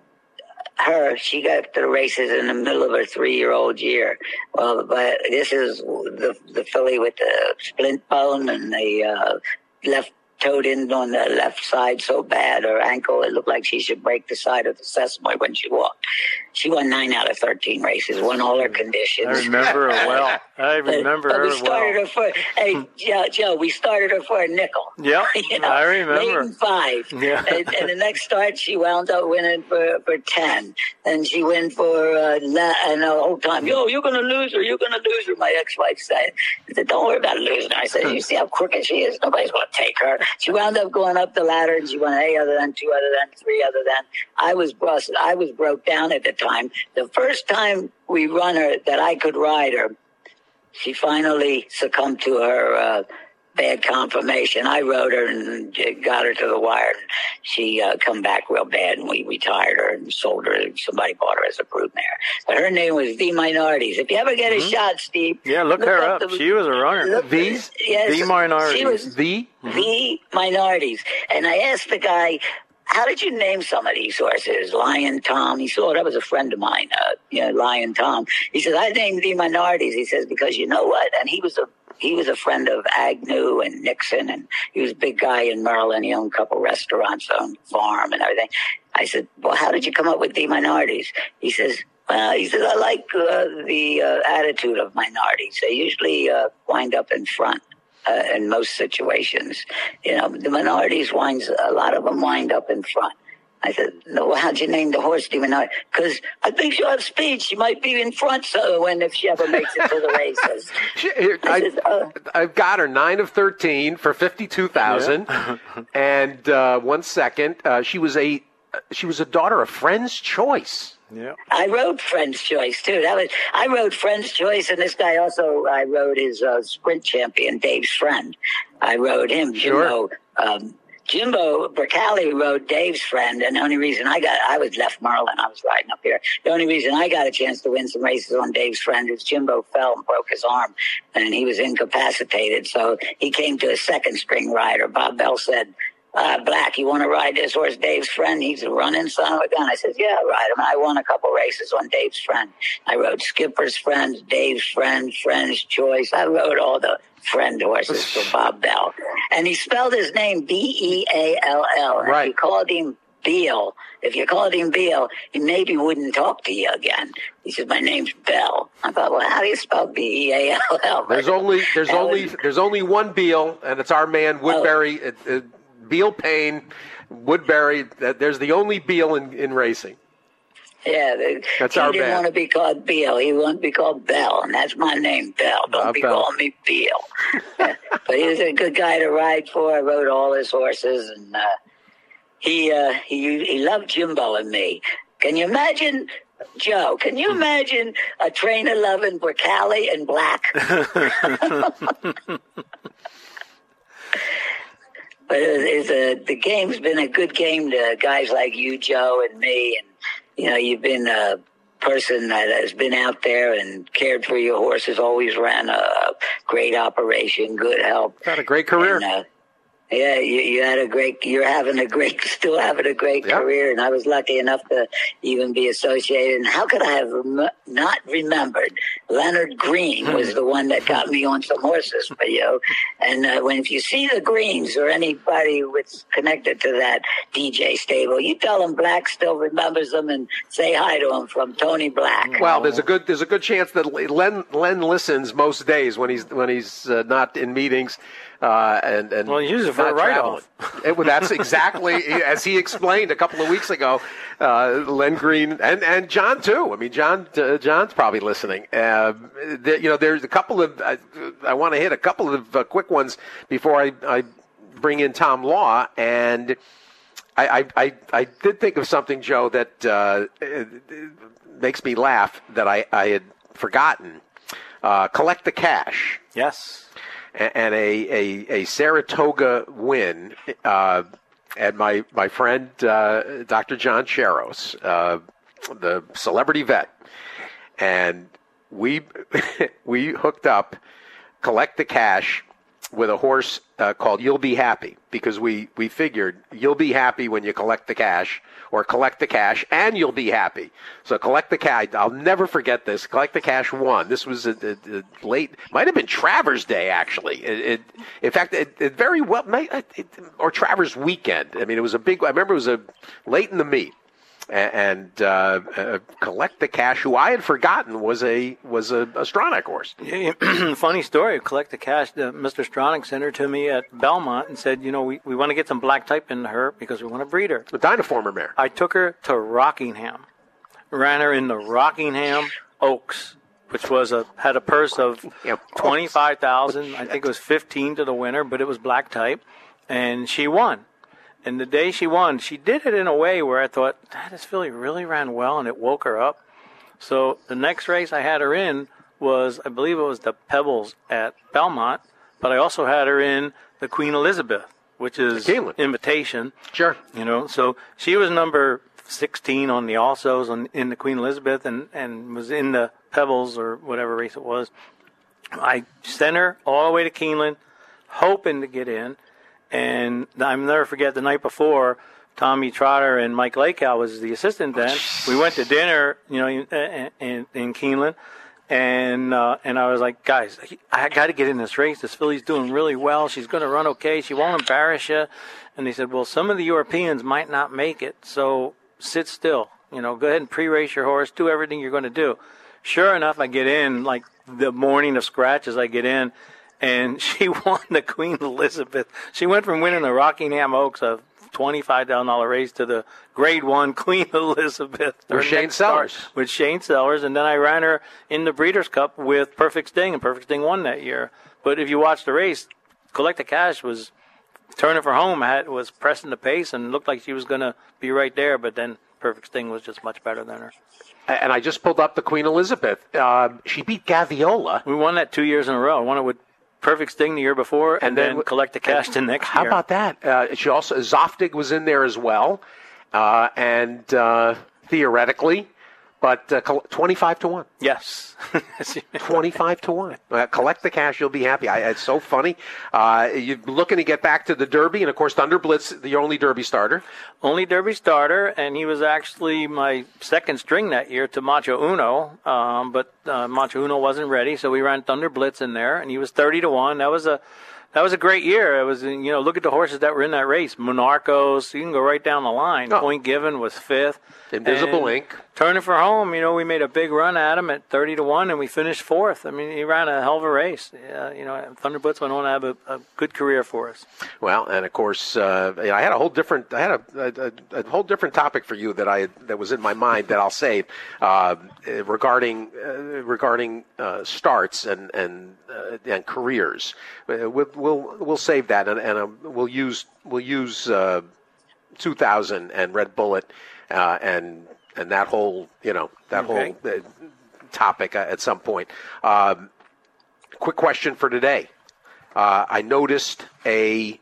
her, she got to the races in the middle of her three-year-old year. Well, but this is the the filly with the splint bone and the uh, left toed in on the left side so bad, her ankle, it looked like she should break the side of the sesamoid when she walked. She won nine out of thirteen races, won all her conditions. I remember her well. I remember but, but her we started well. her for, hey, Joe, Joe, we started her for a nickel. Yep, you know, I remember. Maiden five. Yeah. And, and the next start, she wound up winning for, for ten. And she went for, uh, la- and the whole time, yo, you're going to lose her, you're going to lose her, my ex-wife said. I said, "Don't worry about losing her." I said, "You see how crooked she is? Nobody's going to take her." She wound up going up the ladder, and she won A other than, two other than, three other than. I was busted. I was broke down at the time. The first time we run her that I could ride her, she finally succumbed to her uh, bad conformation. I rode her and got her to the wire. And she uh, come back real bad, and we retired her and sold her. Somebody bought her as a broodmare. But her name was The Minorities. If you ever get a mm-hmm. shot, Steve. Yeah, look, look her up. up. The, she was a runner. These? Yes, The Minorities. She was the? Mm-hmm. The Minorities. And I asked the guy, "How did you name some of these horses?" Lion Tom. He saw that was a friend of mine, uh, you know, Lion Tom. He says, "I named The Minorities." He says, "Because you know what?" And he was a he was a friend of Agnew and Nixon, and he was a big guy in Maryland. He owned a couple restaurants, owned a farm and everything. I said, "Well, how did you come up with The Minorities?" He says, Well, he says, "I like uh, the uh, attitude of minorities. They usually uh, wind up in front. Uh, in most situations, you know, the minorities winds, a lot of them wind up in front." I said, "No, well, how'd you name the horse the minority?" "Because I think she'll have speed. She might be in front, so when if she ever makes it to the races." She, I, I said, uh, I've got her nine of thirteen for fifty-two thousand, yeah. and uh, one second, uh, she was a she was a daughter of Friend's Choice. Yeah, I rode Friend's Choice too. That was I rode Friend's Choice, and this guy also I rode his uh, sprint champion, Dave's friend. I rode him. Sure. You know, um, Jimbo Bricali rode Dave's friend, and the only reason I got, I was left Merlin, I was riding up here. The only reason I got a chance to win some races on Dave's friend is Jimbo fell and broke his arm, and he was incapacitated, so he came to a second string rider. Bob Bell said, uh, Black, you want to ride this horse, Dave's friend? He's a running son of a gun. I said, yeah, I'll ride him. And I won a couple races on Dave's friend. I rode Skipper's Friend, Dave's friend, Friend's Choice. I rode all the friend horses for Bob Bell. And he spelled his name B E A L L. Right. If you called him Beal, if you called him Beal, he maybe wouldn't talk to you again. He said, my name's Bell. I thought, well, how do you spell B E A L L? There's only there's That only was- there's only one Beal, and it's our man Woodbury. Uh, uh, Beal Payne, Woodbury. Uh, there's the only Beal in, in racing. Yeah, the, That's he our didn't man. want to be called Beal. He wanted to be called Bell, and that's my name, Bell. Don't Uh, be Bell. calling me Beal. But he was a good guy to ride for. I rode all his horses, and uh, he uh, he he loved Jimbo and me. Can you imagine, Joe? Can you imagine a trainer loving Bricali and Black? But it's a, the game's been a good game to guys like you, Joe, and me. And, you know, you've been a person that has been out there and cared for your horses, always ran a great operation, good help. Had a great career. And, uh, yeah, you, you had a great, you're having a great, still having a great Yep. career. And I was lucky enough to even be associated. And how could I have rem- not remembered? Leonard Green was the one that got me on some horses, but, you know, and uh, when if you see the Greens or anybody that's connected to that D J stable, you tell them Black still remembers them and say hi to him from Tony Black. Well, there's a good there's a good chance that Len Len listens most days when he's when he's uh, not in meetings. Uh, and, and Well, he uses it for not a write-off. traveling. It, well, that's exactly as he explained a couple of weeks ago. Uh, Len Green and, and John too. I mean, John uh, John's probably listening. Uh, the, you know, there's a couple of I, I want to hit a couple of uh, quick ones before I, I bring in Tom Law. And I I, I, I did think of something, Joe, that uh, makes me laugh that I, I had forgotten. Uh, collect the cash. Yes. And a, a, a Saratoga win, uh, and my my friend uh, Doctor John Cheros, uh, the celebrity vet, and we we hooked up collect the cash with a horse uh, called You'll Be Happy, because we we figured you'll be happy when you collect the cash, or collect the cash and you'll be happy. So collect the cash. I'll never forget this. Collect the cash won. This was a, a, a late, might have been Travers Day actually. It, it, in fact, it, it very well, might, it, or Travers weekend. I mean, it was a big. I remember it was a late in the meet. And uh, uh, collect the cash, who I had forgotten was a was a, a Stronach horse. Yeah, yeah. Funny story. Collect the cash. Uh, Mister Stronach sent her to me at Belmont and said, you know, we, we want to get some black type in her because we want to breed her. The Dynaformer mare. I took her to Rockingham, ran her in the Rockingham Oaks, which was a had a purse of Yeah, twenty five thousand. I think it was fifteen to the winner, but it was black type, and she won. And the day she won, she did it in a way where I thought, this filly really ran well, and it woke her up. So the next race I had her in was, I believe it was the Pebbles at Belmont, but I also had her in the Queen Elizabeth, which is Keeneland. Invitation. Sure. You know, so she was number sixteen on the Alsos on, in the Queen Elizabeth and, and was in the Pebbles or whatever race it was. I sent her all the way to Keeneland, hoping to get in. And I'll never forget the night before, Tommy Trotter and Mike Lakeow was the assistant then. We went to dinner, you know, in, in, in Keeneland. And uh, and I was like, guys, I got to get in this race. This filly's doing really well. She's going to run okay. She won't embarrass you. And they said, well, some of the Europeans might not make it, so sit still. You know, go ahead and pre-race your horse. Do everything you're going to do. Sure enough, I get in, like the morning of scratches, I get in. And she won the Queen Elizabeth. She went from winning the Rockingham Oaks, a twenty-five thousand dollars race, to the Grade One Queen Elizabeth. With Shane Sellers. With Shane Sellers. And then I ran her in the Breeders' Cup with Perfect Sting, and Perfect Sting won that year. But if you watch the race, Collect the Cash was turning for home, had, was pressing the pace, and looked like she was going to be right there. But then Perfect Sting was just much better than her. And I just pulled up the Queen Elizabeth. Uh, she beat Gaviola. We won that two years in a row. I won it with perfect sting the year before, and, and then, then collect the cash the next how year. How about that? Uh, she also Zoftig was in there as well, uh, and uh, theoretically. But uh, twenty-five to one. Yes. twenty-five to one. Uh, collect the cash, you'll be happy. I, it's so funny. Uh, you're looking to get back to the Derby, and, of course, Thunder Blitz, the only Derby starter. Only Derby starter, and he was actually my second string that year to Macho Uno. Um, but uh, Macho Uno wasn't ready, so we ran Thunder Blitz in there, and he was thirty to one. That was a... That was a great year. It was, you know, look at the horses that were in that race. Monarchos, you can go right down the line. Oh. Point Given was fifth. Invisible Ink. Turning for home, you know, we made a big run at him at thirty to one, and we finished fourth. I mean, he ran a hell of a race. Uh, you know, Thunder Blitz went on to have a, a good career for us. Well, and of course, uh, I had a whole different, I had a, a, a whole different topic for you that I that was in my mind that I'll save uh, regarding uh, regarding uh, starts and and uh, and careers. Uh, we'll, we'll we'll save that, and, and um, we'll use we'll use uh, two thousand and Red Bullet uh, and. And that whole, you know, that okay. whole uh, topic uh, at some point. Um, quick question for today. Uh, I noticed a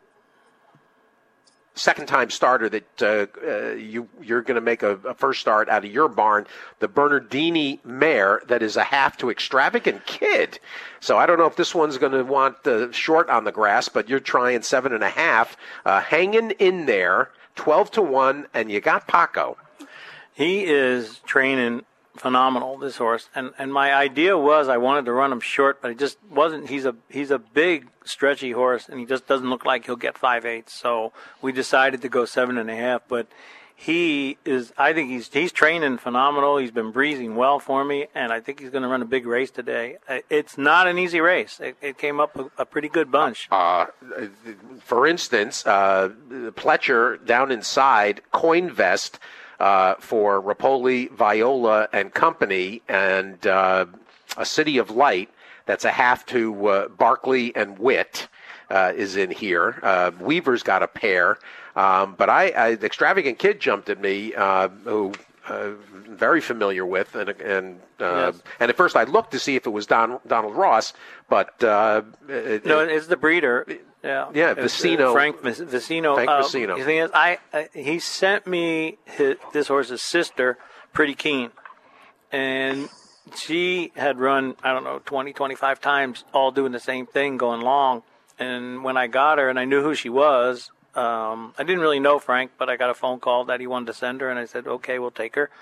second-time starter that uh, uh, you, you're going to make a, a first start out of your barn, the Bernardini mare that is a half to Extravagant Kid. So I don't know if this one's going to want the short on the grass, but you're trying seven and a half, uh, hanging in there, twelve to one, and you got Paco. He is training phenomenal, this horse, and and my idea was I wanted to run him short, but it just wasn't. He's a he's a big, stretchy horse, and he just doesn't look like he'll get five eighths. So we decided to go seven and a half. But he is, I think he's he's training phenomenal. He's been breezing well for me, and I think he's going to run a big race today. It's not an easy race. It, it came up a, a pretty good bunch. Uh, for instance, uh, Pletcher down inside, Coin Vest. Uh, for Rapoli, Viola, and Company, and uh, a City of Light. That's a half to uh, Barkley and Witt uh, is in here. Uh, Weaver's got a pair, um, but I, I the Extravagant Kid jumped at me, uh, who uh, very familiar with, and and uh, yes. and at first I looked to see if it was Don, Donald Ross, but uh, it, no, it's the breeder. Yeah, yeah, Vicino. Uh, Frank Vicino. Frank uh, Vicino. The thing is, I, I he sent me his, this horse's sister, Pretty Keen, and she had run, I don't know, twenty, twenty-five times, all doing the same thing, going long. And when I got her, and I knew who she was, um, I didn't really know Frank, but I got a phone call that he wanted to send her, and I said, okay, we'll take her.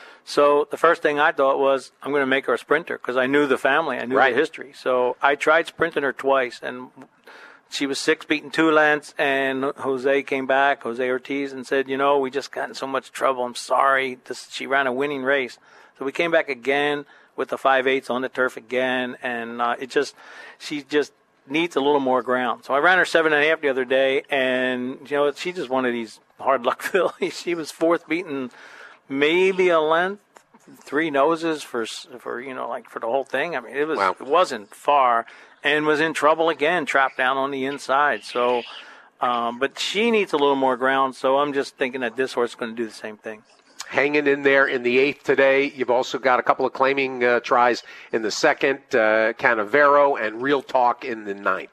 So the first thing I thought was, I'm going to make her a sprinter, because I knew the family, I knew right. the history. So I tried sprinting her twice, and she was six, beating two lengths, and Jose came back, Jose Ortiz, and said, you know, we just got in so much trouble. I'm sorry. This, she ran a winning race. So we came back again with the five eighths on the turf again, and uh, it just, she just needs a little more ground. So I ran her seven and a half the other day, and, you know, she's just one of these hard luck fillies. She was fourth, beating maybe a length, three noses for, for you know, like for the whole thing. I mean, it was wow. it wasn't far. And was in trouble again, trapped down on the inside. So, um, but she needs a little more ground. So I'm just thinking that this horse is going to do the same thing. Hanging in there in the eighth today. You've also got a couple of claiming uh, tries in the second, uh, Canavero and Real Talk in the ninth.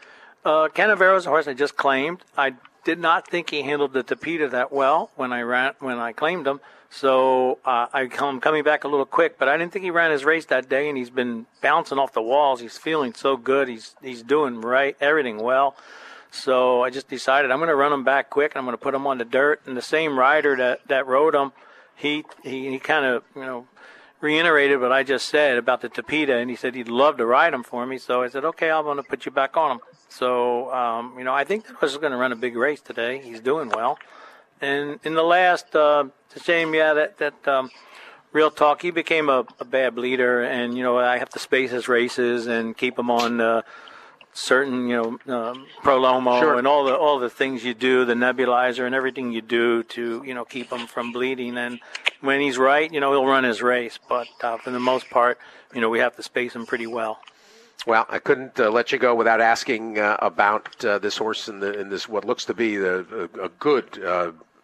Uh, Canavero's a horse I just claimed. I did not think he handled the Tapeta that well when I ran when I claimed him. So uh, I come coming back a little quick, but I didn't think he ran his race that day, and he's been bouncing off the walls. He's feeling so good. He's he's doing right, everything well. So I just decided I'm going to run him back quick, and I'm going to put him on the dirt. And the same rider that, that rode him, he he, he kind of you know reiterated what I just said about the Tapeta, and he said he'd love to ride him for me. So I said, okay, I'm going to put you back on him. So um, you know I think that horse is going to run a big race today. He's doing well. And in the last, uh, it's a shame, yeah, that, that um, Real Talk, he became a, a bad bleeder, and, you know, I have to space his races and keep him on uh, certain, you know, um, Prolomo sure. and all the all the things you do, the nebulizer and everything you do to, you know, keep him from bleeding. And when he's right, you know, he'll run his race. But uh, for the most part, you know, we have to space him pretty well. Well, I couldn't uh, let you go without asking uh, about uh, this horse in, the, in this what looks to be the, a, a good uh,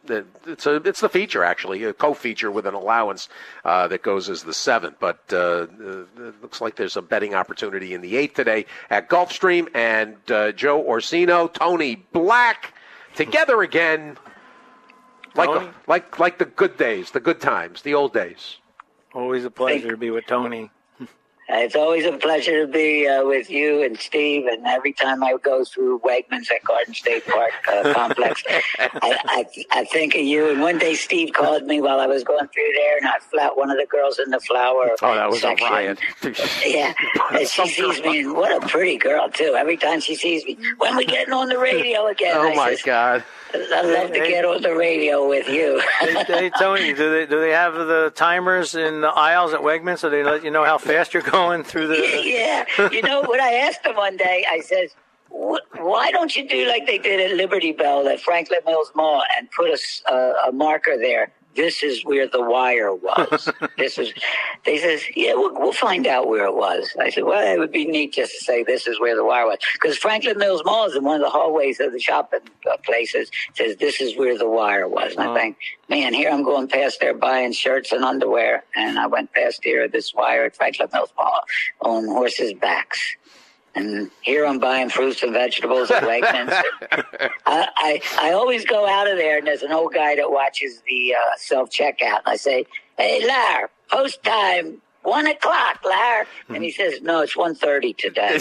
it's a it's the feature actually, a co-feature with an allowance uh, that goes as the seventh. But uh, uh, it looks like there's a betting opportunity in the eighth today at Gulfstream, and uh, Joe Orsino, Tony Black, together again, like Tony? like like the good days, the good times, the old days. Always a pleasure to be with Tony. It's always a pleasure to be uh, with you and Steve. And every time I go through Wegmans at Garden State Park uh, Complex, I, I, I think of you. And one day Steve called me while I was going through there, and I flat one of the girls in the flower Oh, that was section. a riot. Yeah, and she sees me, and what a pretty girl, too. Every time she sees me, when we getting on the radio again? Oh, I my says, God. I'd love to get on the radio with you. Hey, hey, Tony, do they do they have the timers in the aisles at Wegmans so they let you know how fast you're going through the... Yeah, you know, when I asked him one day, I said, why don't you do like they did at Liberty Bell at Franklin Mills Mall and put a, a, a marker there? This is where the wire was. This is, they says, yeah, we'll, we'll find out where it was. I said, well, it would be neat just to say this is where the wire was. Because Franklin Mills Mall is in one of the hallways of the shopping uh, places. It says, this is where the wire was. And oh. I think, man, here I'm going past there buying shirts and underwear. And I went past here, this wire at Franklin Mills Mall on horses' backs. And here I'm buying fruits and vegetables at Wegmans. I, I I always go out of there, and there's an old guy that watches the uh, self-checkout. And I say, hey, Lar, post time, one o'clock, Lar. And he says, no, it's one thirty today.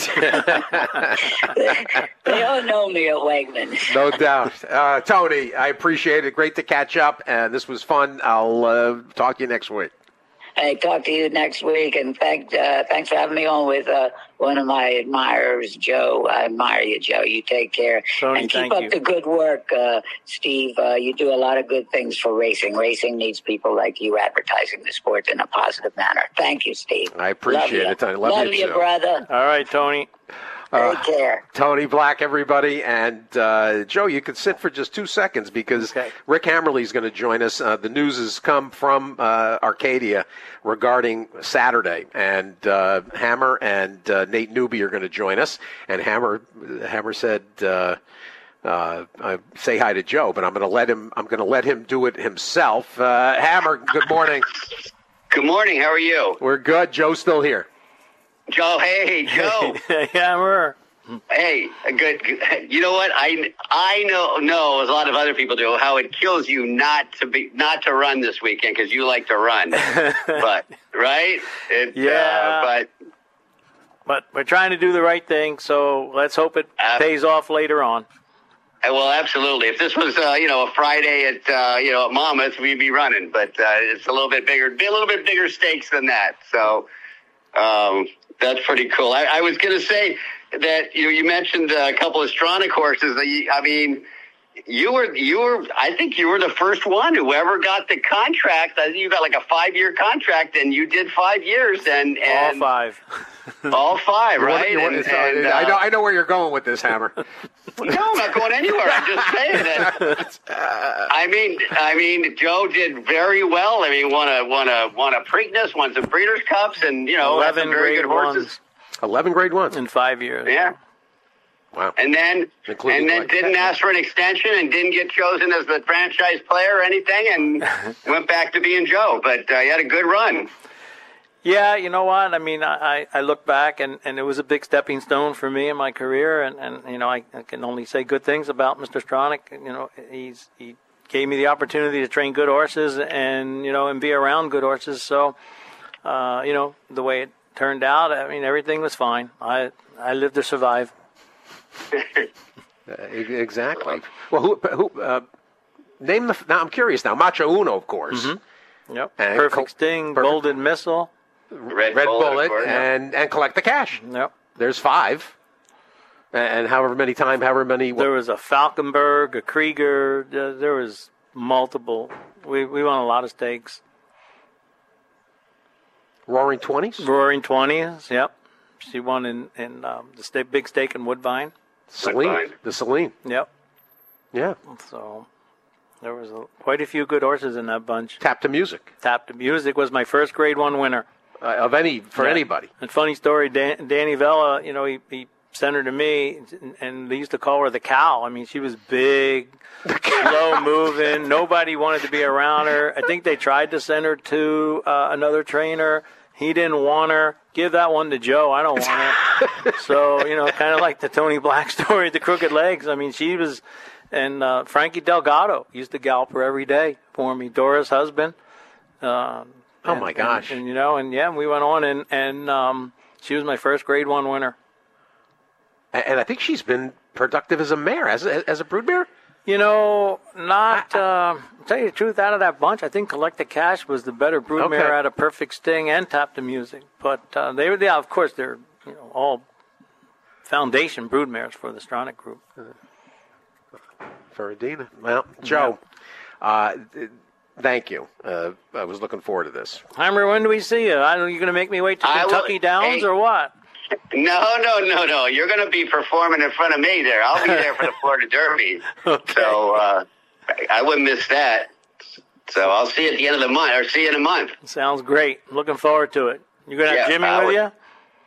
they, they all know me at Wegmans. No doubt. Uh, Tony, I appreciate it. Great to catch up, and this was fun. I'll uh, talk to you next week. Hey, talk to you next week, and thank, uh, thanks for having me on with uh, one of my admirers, Joe. I admire you, Joe. You take care. Tony, and keep thank up you. the good work, uh, Steve. Uh, you do a lot of good things for racing. Racing needs people like you advertising the sport in a positive manner. Thank you, Steve. I appreciate Love it, Tony. Love, Love Love you, you, too. brother. All right, Tony. Take care. Tony Black, everybody. And uh, Joe, you could sit for just two seconds because Okay. Rick Hammerly is going to join us. Uh, the news has come from uh, Arcadia regarding Saturday. And uh, Hammer and uh, Nate Newby are going to join us. And Hammer Hammer said, uh, uh, uh, say hi to Joe, but I'm going to let him I'm going to let him do it himself. Uh, Hammer, good morning. Good morning. How are you? We're good. Joe's still here. Joe, hey, Joe. Yeah, we're... Hey, good, good. You know what? I I know know as a lot of other people do how it kills you not to be not to run this weekend because you like to run, but right? It, Yeah. Uh, but But we're trying to do the right thing, so let's hope it Uh, pays off later on. uh, well, absolutely. If this was uh, you know a Friday at uh, you know at Monmouth, we'd be running. But uh, it's a little bit bigger, be a little bit bigger stakes than that. So um, that's pretty cool. I, I was going to say that you know you mentioned a couple of Stronach horses. I mean, you were you were I think you were the first one who ever got the contract. I think you got like a five year contract, and you did five years, and, and All five. all five, You want- right? you want- And- sorry, and, I uh, know I know where you're going with this, Hammer. No, I'm not going anywhere. I'm just saying that. I mean, I mean, Joe did very well. I mean, won a won a won a Preakness, won some Breeders' Cups, and you know, had eleven some very grade good horses. ones Eleven grade ones. in five years. Yeah. Wow. And then, Including and then like- didn't ask for an extension and didn't get chosen as the franchise player or anything, and went back to being Joe. But uh, he had a good run. Yeah, you know what? I mean, I, I look back, and, and it was a big stepping stone for me in my career, and, and you know, I, I can only say good things about Mister Stronach. You know, he's he gave me the opportunity to train good horses and, you know, and be around good horses. So, uh, you know, the way it turned out, I mean, everything was fine. I I lived to survive. Uh, e- exactly. Well, who? who uh, name the. Now I'm curious. Now Macho Uno, of course. Yep. And Perfect Col- Sting, Perfect- Golden Missile. Red, Red Bullet, Bullet, of course. and and collect the cash. Yep. There's five. And however many time, however many. There was a Falkenberg, a Krieger. uh, There was multiple. We we won a lot of stakes. Roaring twenties. Roaring Twenties. Yep. She won in in um, the sta- big stake in Woodbine. Celine. Woodbine. The Celine. Yep. Yeah. So there was a, quite a few good horses in that bunch. Tap to music Tap to Music was my first Grade One winner. uh, of any for Yeah. anybody. And funny story, Dan, Danny Vella, you know, he, he sent her to me, and they used to call her the cow. I mean, she was big, slow moving. Nobody wanted to be around her. I think they tried to send her to uh, another trainer. He didn't want her. Give that one to Joe. I don't want her. So, you know, kind of like the Tony Black story, the crooked legs. I mean, she was, and uh, Frankie Delgado used to gallop her every day for me. Dora's husband. Um, oh, and, my gosh. And, and, you know, and, yeah, we went on, and, and um, she was my first grade one winner. And I think she's been productive as a mare, as a, as a broodmare? You know, not, uh, to tell you the truth, out of that bunch, I think Collect the Cash was the better broodmare Okay. out of Perfect Sting and Tap the Music. But uh, they were, yeah, of course, they're you know all foundation broodmares for the Stronach Group. Ferradina. Well, Joe, uh, thank you. Uh, I was looking forward to this. Heimer, when do we see you? I don't, you going to make me wait to I will- Kentucky Downs hey. or what? No, no, no, no. You're going to be performing in front of me there. I'll be there for the Florida Derby. Okay. So uh, I, I wouldn't miss that. So I'll see you at the end of the month, or see you in a month. Sounds great. Looking forward to it. You going to have Yeah, Jimmy I with would- you?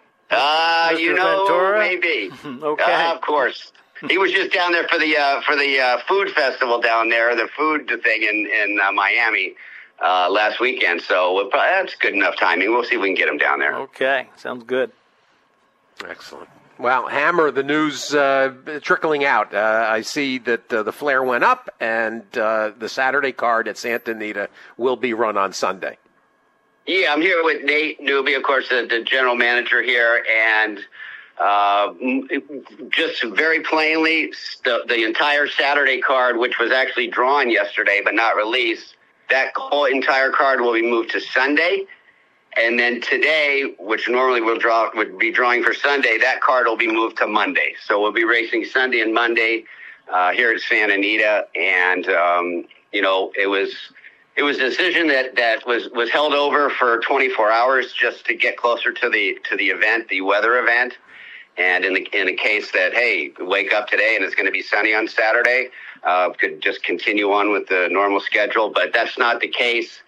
Uh, Mister you know, Ventura? maybe. Okay. Uh, of course. He was just down there for the uh, for the uh, food festival down there, the food thing in in uh, Miami uh, last weekend. So we'll probably, that's good enough timing. We'll see if we can get him down there. Okay. Sounds good. Excellent. Well, Hammer, the news uh, trickling out. Uh, I see that uh, the flare went up, and uh, the Saturday card at Santa Anita will be run on Sunday. Yeah, I'm here with Nate Newby, of course, the, the general manager here, and uh, just very plainly, the, the entire Saturday card, which was actually drawn yesterday but not released, that whole entire card will be moved to Sunday. And then today, which normally we'll draw, would be drawing for Sunday, that card will be moved to Monday. So we'll be racing Sunday and Monday uh, here at Santa Anita. And, um, you know, it was it was a decision that, that was, was held over for twenty-four hours just to get closer to the to the event, the weather event. And in the in a case that, hey, wake up today and it's going to be sunny on Saturday, uh, could just continue on with the normal schedule. But that's not the case.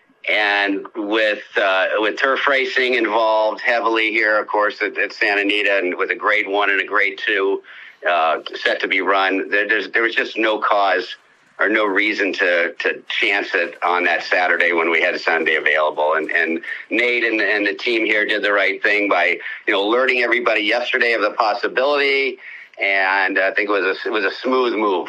And with uh, with turf racing involved heavily here, of course, at, at Santa Anita, and with a grade one and a grade two uh, set to be run, there, there's, there was just no cause or no reason to, to chance it on that Saturday when we had Sunday available. And, and Nate and, and the team here did the right thing by, you know, alerting everybody yesterday of the possibility, and I think it was a, it was a smooth move.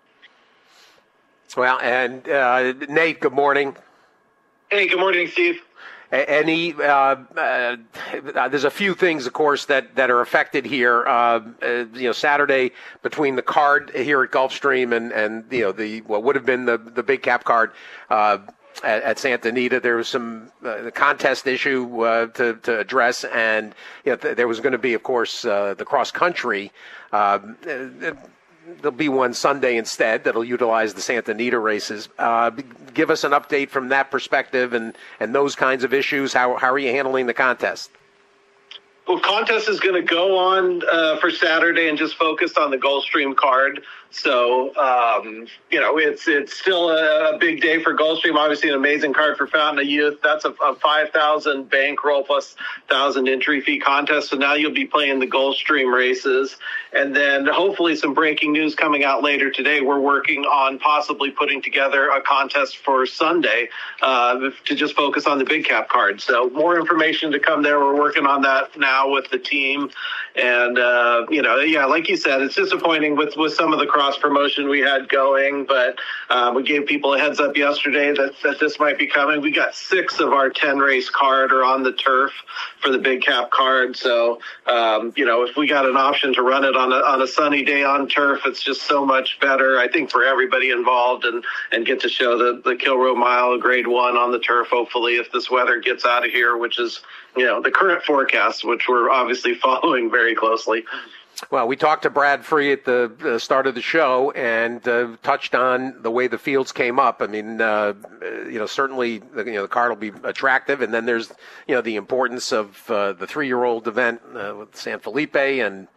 Well, and uh, Nate, good morning. Hey, good morning, Steve. Any, uh, uh, there's a few things, of course, that, that are affected here. Uh, uh, you know, Saturday between the card here at Gulfstream and, and you know, the what would have been the, the big cap card uh, at, at Santa Anita, there was some uh, the contest issue uh, to, to address, and you know, th- there was going to be, of course, uh, the cross country. Uh, There'll be one Sunday instead that'll utilize the Santa Anita races. Uh, give us an update from that perspective and, and those kinds of issues. How how are you handling the contest? Well, contest is going to go on uh, for Saturday and just focused on the Gulfstream card. So, um, you know, it's it's still a, a big day for Gulfstream. Obviously, an amazing card for Fountain of Youth. That's a, a five thousand bankroll plus one thousand entry fee contest. So now you'll be playing the Gulfstream races. And then hopefully some breaking news coming out later today. We're working on possibly putting together a contest for Sunday uh, to just focus on the big cap card. So more information to come there. We're working on that now with the team. And, uh, you know, yeah, like you said, it's disappointing with, with some of the cross promotion we had going, but uh, we gave people a heads up yesterday that, that this might be coming. We got six of our ten race card are on the turf for the big cap card. So, um, you know, if we got an option to run it on a, on a sunny day on turf, it's just so much better, I think, for everybody involved, and, and get to show the, the Kilrow Mile grade one on the turf, hopefully, if this weather gets out of here, which is, you know, the current forecast, which we're obviously following very closely. Well, we talked to Brad Free at the, the start of the show and uh, touched on the way the fields came up. I mean, uh, you know, certainly, you know, the card will be attractive. And then there's, you know, the importance of uh, the three-year-old event uh, with San Felipe and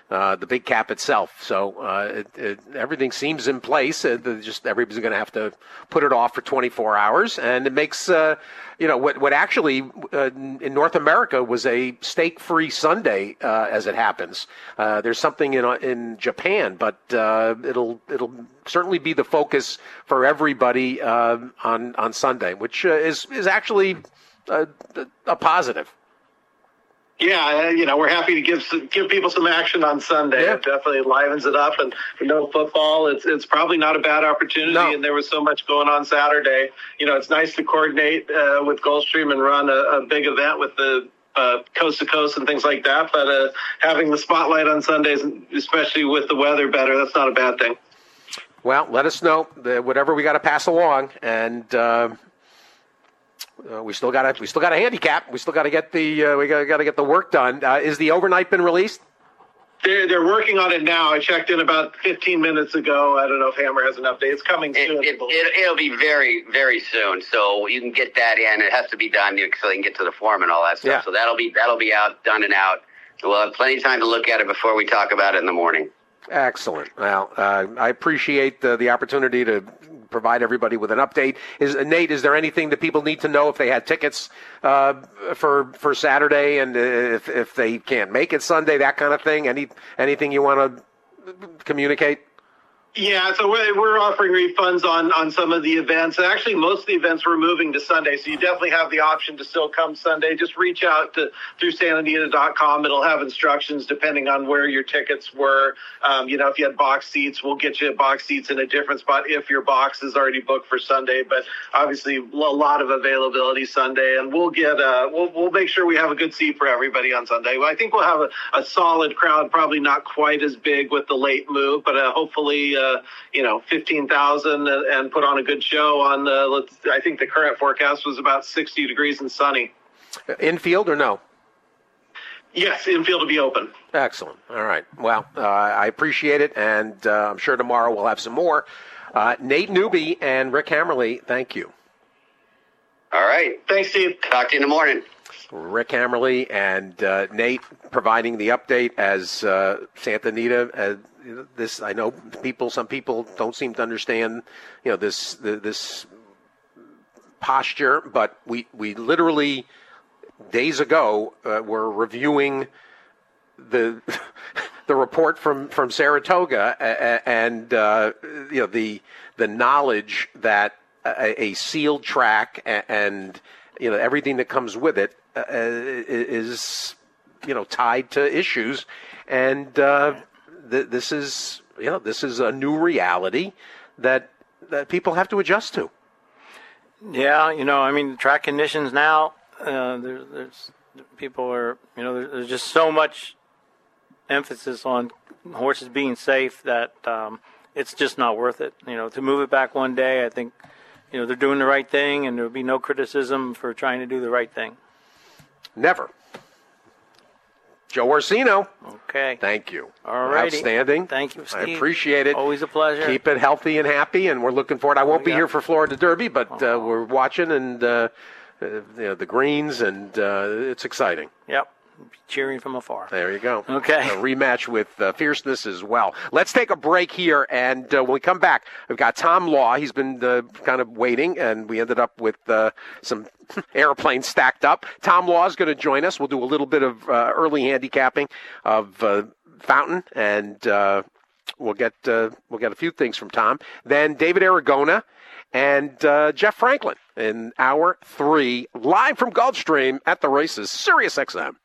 uh, the big cap itself. So uh, it, it, everything seems in place. Uh, just everybody's going to have to put it off for twenty-four hours, and it makes uh, you know what what actually uh, in North America was a steak-free Sunday uh, as it happens. Uh, there's something in in Japan, but uh, it'll it'll certainly be the focus for everybody uh, on on Sunday, which uh, is is actually a, a positive. Yeah, you know, we're happy to give some, give people some action on Sunday. Yeah. It definitely livens it up. And for no football, it's it's probably not a bad opportunity. No. And there was so much going on Saturday. You know, it's nice to coordinate uh, with Gulfstream and run a, a big event with the uh, coast to coast and things like that. But uh, having the spotlight on Sundays, especially with the weather better, that's not a bad thing. Well, let us know the, whatever we got to pass along, and uh, uh, we still got to we still got a handicap. We still got to get the uh, we got to get the work done. Uh, is the overnight been released? They're they're working on it now. I checked in about fifteen minutes ago. I don't know if Hammer has an update. It's coming It, soon. it, it, it'll be very, very soon. So you can get that in. It has to be done so they can get to the form and all that stuff. Yeah. So that'll be that'll be out, done and out. We'll have plenty of time to look at it before we talk about it in the morning. Excellent. Well, uh, I appreciate the, the opportunity to provide everybody with an update. Is uh, Nate, is there anything that people need to know if they had tickets uh, for for Saturday, and if if they can't make it Sunday, that kind of thing? Any anything you want to communicate? Yeah, so we're we're offering refunds on, on some of the events. Actually, most of the events we're moving to Sunday, so you definitely have the option to still come Sunday. Just reach out to through Santa Anita dot com. It'll have instructions depending on where your tickets were. Um, you know, if you had box seats, we'll get you box seats in a different spot if your box is already booked for Sunday. But obviously, a lot of availability Sunday, and we'll get uh, we'll we'll make sure we have a good seat for everybody on Sunday. I think we'll have a, a solid crowd, probably not quite as big with the late move, but uh, hopefully. Uh, Uh, you know, fifteen thousand and, and put on a good show on the, let's, I think the current forecast was about sixty degrees and sunny. Infield or no? Yes, infield will be open. Excellent. All right. Well, uh, I appreciate it, and uh, I'm sure tomorrow we'll have some more. Uh, Nate Newby and Rick Hammerly, thank you. All right. Thanks, Steve. Talk to you in the morning. Rick Hammerly and uh, Nate providing the update as uh, Santa Anita. Uh, this I know people. Some people don't seem to understand, you know, this the, this posture. But we we literally days ago uh, were reviewing the the report from, from Saratoga and uh, you know the the knowledge that a, a sealed track and you know everything that comes with it uh, is you know tied to issues, and uh, th- this is you know this is a new reality that that people have to adjust to. Yeah, you know, I mean, the track conditions now. Uh, there, there's people are you know there, there's just so much emphasis on horses being safe that um, it's just not worth it. You know, to move it back one day, I think you know they're doing the right thing, and there will be no criticism for trying to do the right thing. Never. Joe Orsino. Okay. Thank you. All right. Outstanding. Thank you, Steve. I appreciate it. Always a pleasure. Keep it healthy and happy, and we're looking forward. I won't Oh, be yeah. here for Florida Derby, but uh, we're watching and uh, uh, you know, the greens, and uh, it's exciting. Yep. Cheering from afar. There you go. Okay. A rematch with uh, fierceness as well. Let's take a break here, and uh, when we come back, we've got Tom Law. He's been uh, kind of waiting, and we ended up with uh, some airplanes stacked up. Tom Law is going to join us. We'll do a little bit of uh, early handicapping of uh, Fountain, and uh, we'll get uh, we'll get a few things from Tom. Then David Aragona and uh, Jeff Franklin in hour three, live from Gulfstream at the races, Sirius X M.